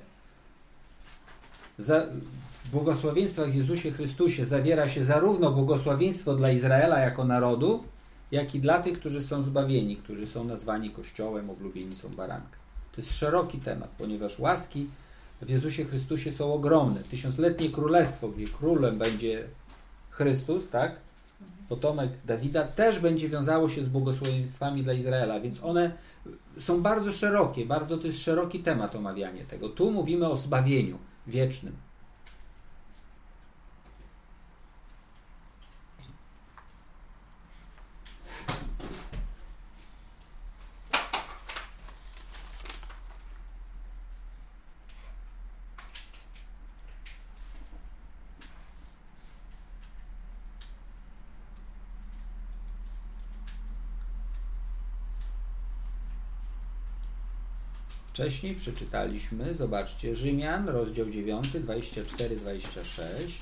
za, w błogosławieństwach w Jezusie Chrystusie zawiera się zarówno błogosławieństwo dla Izraela jako narodu, jak i dla tych, którzy są zbawieni, którzy są nazwani Kościołem, oblubienicą baranka. To jest szeroki temat, ponieważ łaski w Jezusie Chrystusie są ogromne. Tysiącletnie królestwo, gdzie królem będzie Chrystus, tak? Potomek Dawida, też będzie wiązało się z błogosławieństwami dla Izraela, więc one są bardzo szerokie, bardzo to jest szeroki temat omawianie tego. Tu mówimy o zbawieniu wiecznym. Wcześniej przeczytaliśmy, zobaczcie, Rzymian, rozdział dziewiąty, dwadzieścia cztery dwadzieścia sześć.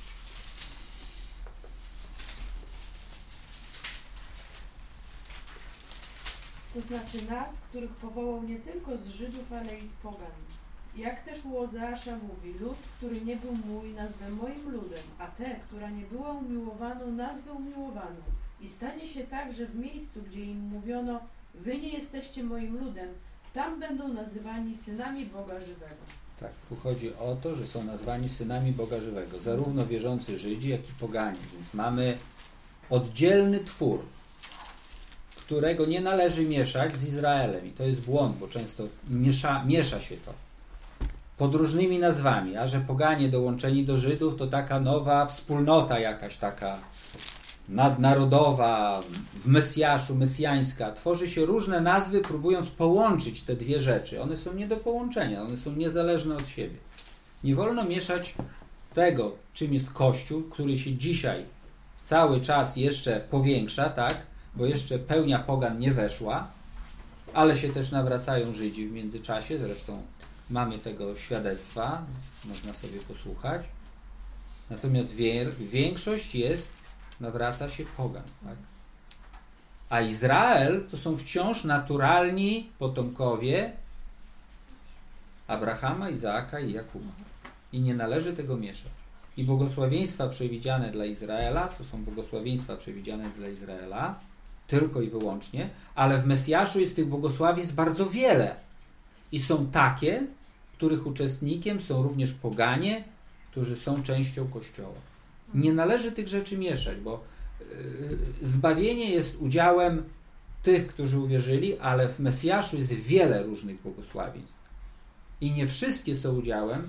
To znaczy nas, których powołał nie tylko z Żydów, ale i z pogan. Jak też u Ozeasza mówi, lud, który nie był mój, nazwę moim ludem, a tę, która nie była umiłowaną, nazwę umiłowaną. I stanie się tak, że w miejscu, gdzie im mówiono, wy nie jesteście moim ludem, tam będą nazywani synami Boga żywego. Tak, tu chodzi o to, że są nazwani synami Boga żywego, zarówno wierzący Żydzi, jak i poganie. Więc mamy oddzielny twór, którego nie należy mieszać z Izraelem. I to jest błąd, bo często miesza, miesza się to pod różnymi nazwami, a że poganie dołączeni do Żydów to taka nowa wspólnota jakaś taka nadnarodowa, w Mesjaszu, mesjańska. Tworzy się różne nazwy, próbując połączyć te dwie rzeczy. One są nie do połączenia, one są niezależne od siebie. Nie wolno mieszać tego, czym jest Kościół, który się dzisiaj cały czas jeszcze powiększa, tak? Bo jeszcze pełnia pogan nie weszła, ale się też nawracają Żydzi w międzyczasie, zresztą mamy tego świadectwa, można sobie posłuchać. Natomiast większość jest, nawraca się pogan. Tak? A Izrael to są wciąż naturalni potomkowie Abrahama, Izaaka i Jakuba. I nie należy tego mieszać. I błogosławieństwa przewidziane dla Izraela to są błogosławieństwa przewidziane dla Izraela tylko i wyłącznie, ale w Mesjaszu jest tych błogosławieństw bardzo wiele. I są takie, których uczestnikiem są również poganie, którzy są częścią Kościoła. Nie należy tych rzeczy mieszać, bo yy, zbawienie jest udziałem tych, którzy uwierzyli, ale w Mesjaszu jest wiele różnych błogosławieństw. I nie wszystkie są udziałem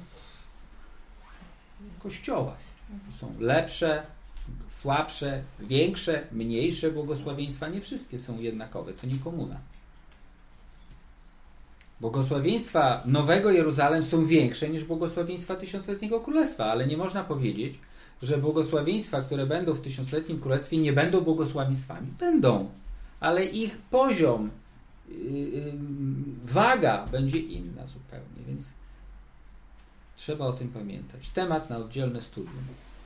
Kościoła. Są lepsze, słabsze, większe, mniejsze błogosławieństwa. Nie wszystkie są jednakowe. To nie komuna. Błogosławieństwa Nowego Jeruzalem są większe niż błogosławieństwa Tysiącletniego Królestwa, ale nie można powiedzieć, że błogosławieństwa, które będą w Tysiącletnim Królestwie, nie będą błogosławieństwami. Będą, ale ich poziom, yy, yy, waga będzie inna zupełnie, więc trzeba o tym pamiętać. Temat na oddzielne studium.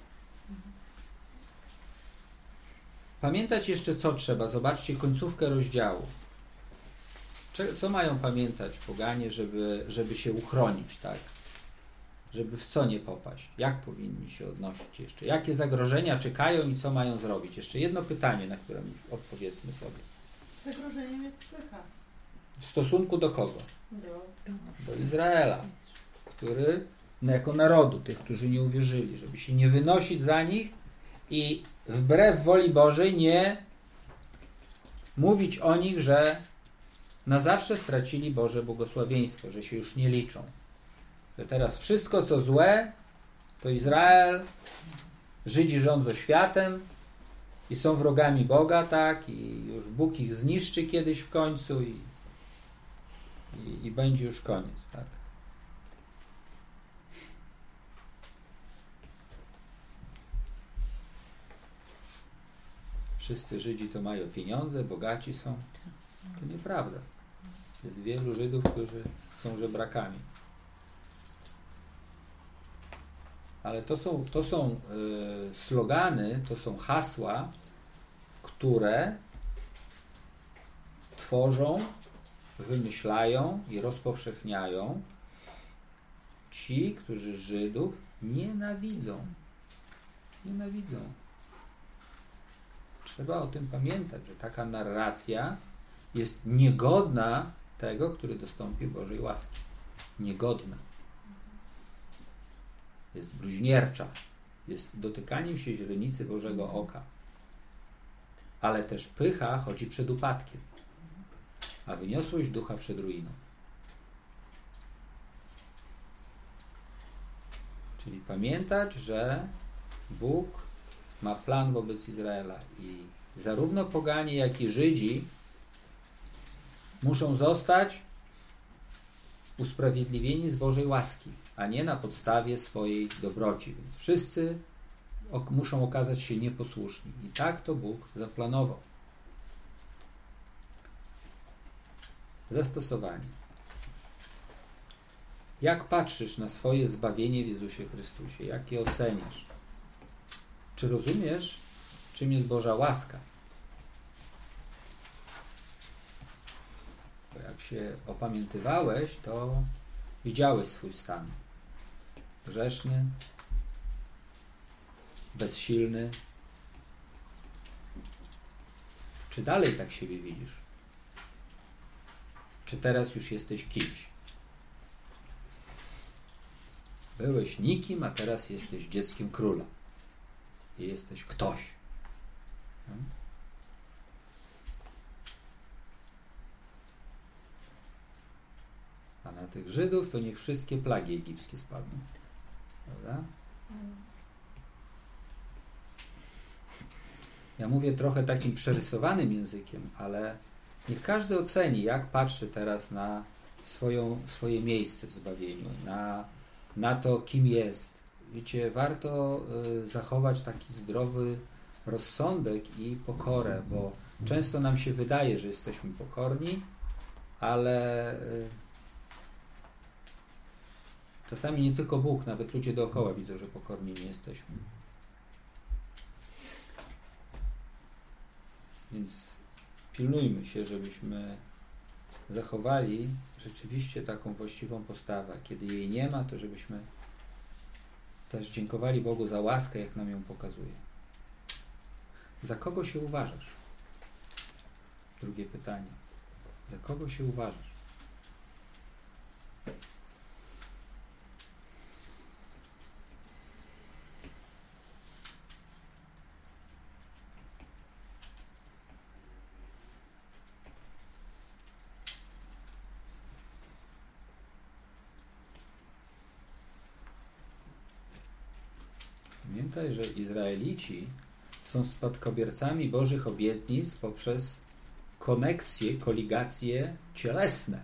Pamiętać jeszcze co trzeba. Zobaczcie końcówkę rozdziału. Co mają pamiętać poganie, żeby, żeby się uchronić, tak? Żeby w co nie popaść? Jak powinni się odnosić jeszcze? Jakie zagrożenia czekają i co mają zrobić? Jeszcze jedno pytanie, na które odpowiedzmy sobie. Zagrożeniem jest pycha. W stosunku do kogo? Do, do Izraela, który no jako narodu, tych, którzy nie uwierzyli, żeby się nie wynosić za nich i wbrew woli Bożej nie mówić o nich, że na zawsze stracili Boże błogosławieństwo, że się już nie liczą. Że teraz wszystko, co złe, to Izrael, Żydzi rządzą światem i są wrogami Boga, tak, i już Bóg ich zniszczy kiedyś w końcu i, i, i będzie już koniec, tak. Wszyscy Żydzi to mają pieniądze, bogaci są. To nieprawda. Jest wielu Żydów, którzy są żebrakami. Ale to są, to są y, slogany, to są hasła, które tworzą, wymyślają i rozpowszechniają ci, którzy Żydów nienawidzą. Nienawidzą. Trzeba o tym pamiętać, że taka narracja jest niegodna tego, który dostąpił Bożej łaski. Niegodna. Jest bluźniercza. Jest dotykaniem się źrenicy Bożego oka. Ale też pycha chodzi przed upadkiem, a wyniosłość ducha przed ruiną. Czyli pamiętać, że Bóg ma plan wobec Izraela i zarówno poganie, jak i Żydzi muszą zostać usprawiedliwieni z Bożej łaski, a nie na podstawie swojej dobroci. Więc wszyscy ok- muszą okazać się nieposłuszni. I tak to Bóg zaplanował. Zastosowanie. Jak patrzysz na swoje zbawienie w Jezusie Chrystusie? Jak je oceniasz? Czy rozumiesz, czym jest Boża łaska? Bo jak się opamiętywałeś, to widziałeś swój stan. Grzeszny, bezsilny. Czy dalej tak siebie widzisz? Czy teraz już jesteś kimś? Byłeś nikim, a teraz jesteś dzieckiem króla. I jesteś ktoś. Hmm? A na tych Żydów to niech wszystkie plagi egipskie spadną. Prawda? Ja mówię trochę takim przerysowanym językiem, ale niech każdy oceni, jak patrzy teraz na swoją, swoje miejsce w zbawieniu, na, na to, kim jest. Wiecie, warto y, zachować taki zdrowy rozsądek i pokorę, bo często nam się wydaje, że jesteśmy pokorni, ale y, czasami nie tylko Bóg, nawet ludzie dookoła widzą, że pokorni nie jesteśmy. Więc pilnujmy się, żebyśmy zachowali rzeczywiście taką właściwą postawę. Kiedy jej nie ma, to żebyśmy też dziękowali Bogu za łaskę, jak nam ją pokazuje. Za kogo się uważasz? Drugie pytanie. Za kogo się uważasz? Pamiętaj, że Izraelici są spadkobiercami Bożych obietnic poprzez koneksje, koligacje cielesne.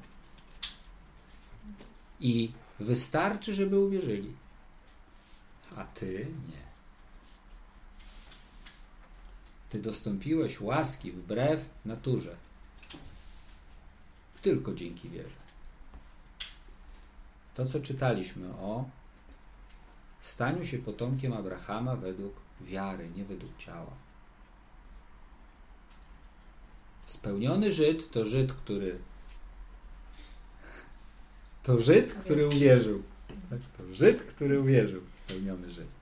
I wystarczy, żeby uwierzyli. A ty nie. Ty dostąpiłeś łaski wbrew naturze. Tylko dzięki wierze. To, co czytaliśmy o staniu się potomkiem Abrahama według wiary, nie według ciała. Spełniony Żyd to Żyd, który to Żyd, który uwierzył. Tak? To Żyd, który uwierzył. Spełniony Żyd.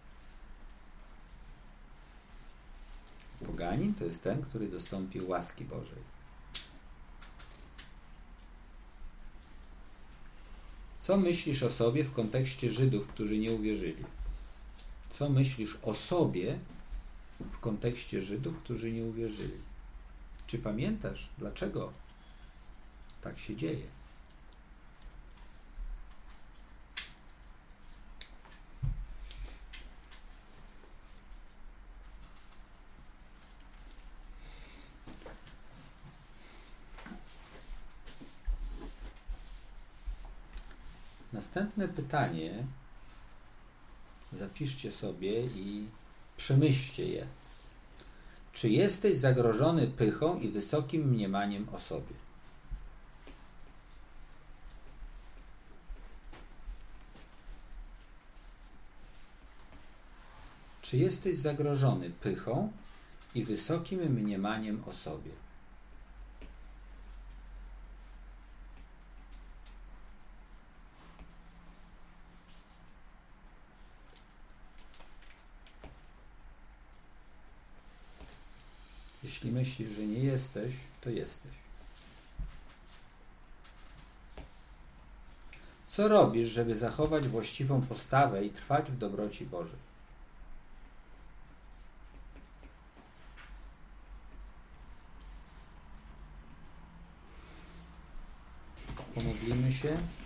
Poganin to jest ten, który dostąpił łaski Bożej. Co myślisz o sobie w kontekście Żydów, którzy nie uwierzyli? Co myślisz o sobie w kontekście Żydów, którzy nie uwierzyli? Czy pamiętasz, dlaczego tak się dzieje? Następne pytanie zapiszcie sobie i przemyślcie je. Czy jesteś zagrożony pychą i wysokim mniemaniem o sobie? Czy jesteś zagrożony pychą i wysokim mniemaniem o sobie? Jeśli myślisz, że nie jesteś, to jesteś. Co robisz, żeby zachować właściwą postawę i trwać w dobroci Bożej? Pomodlimy się.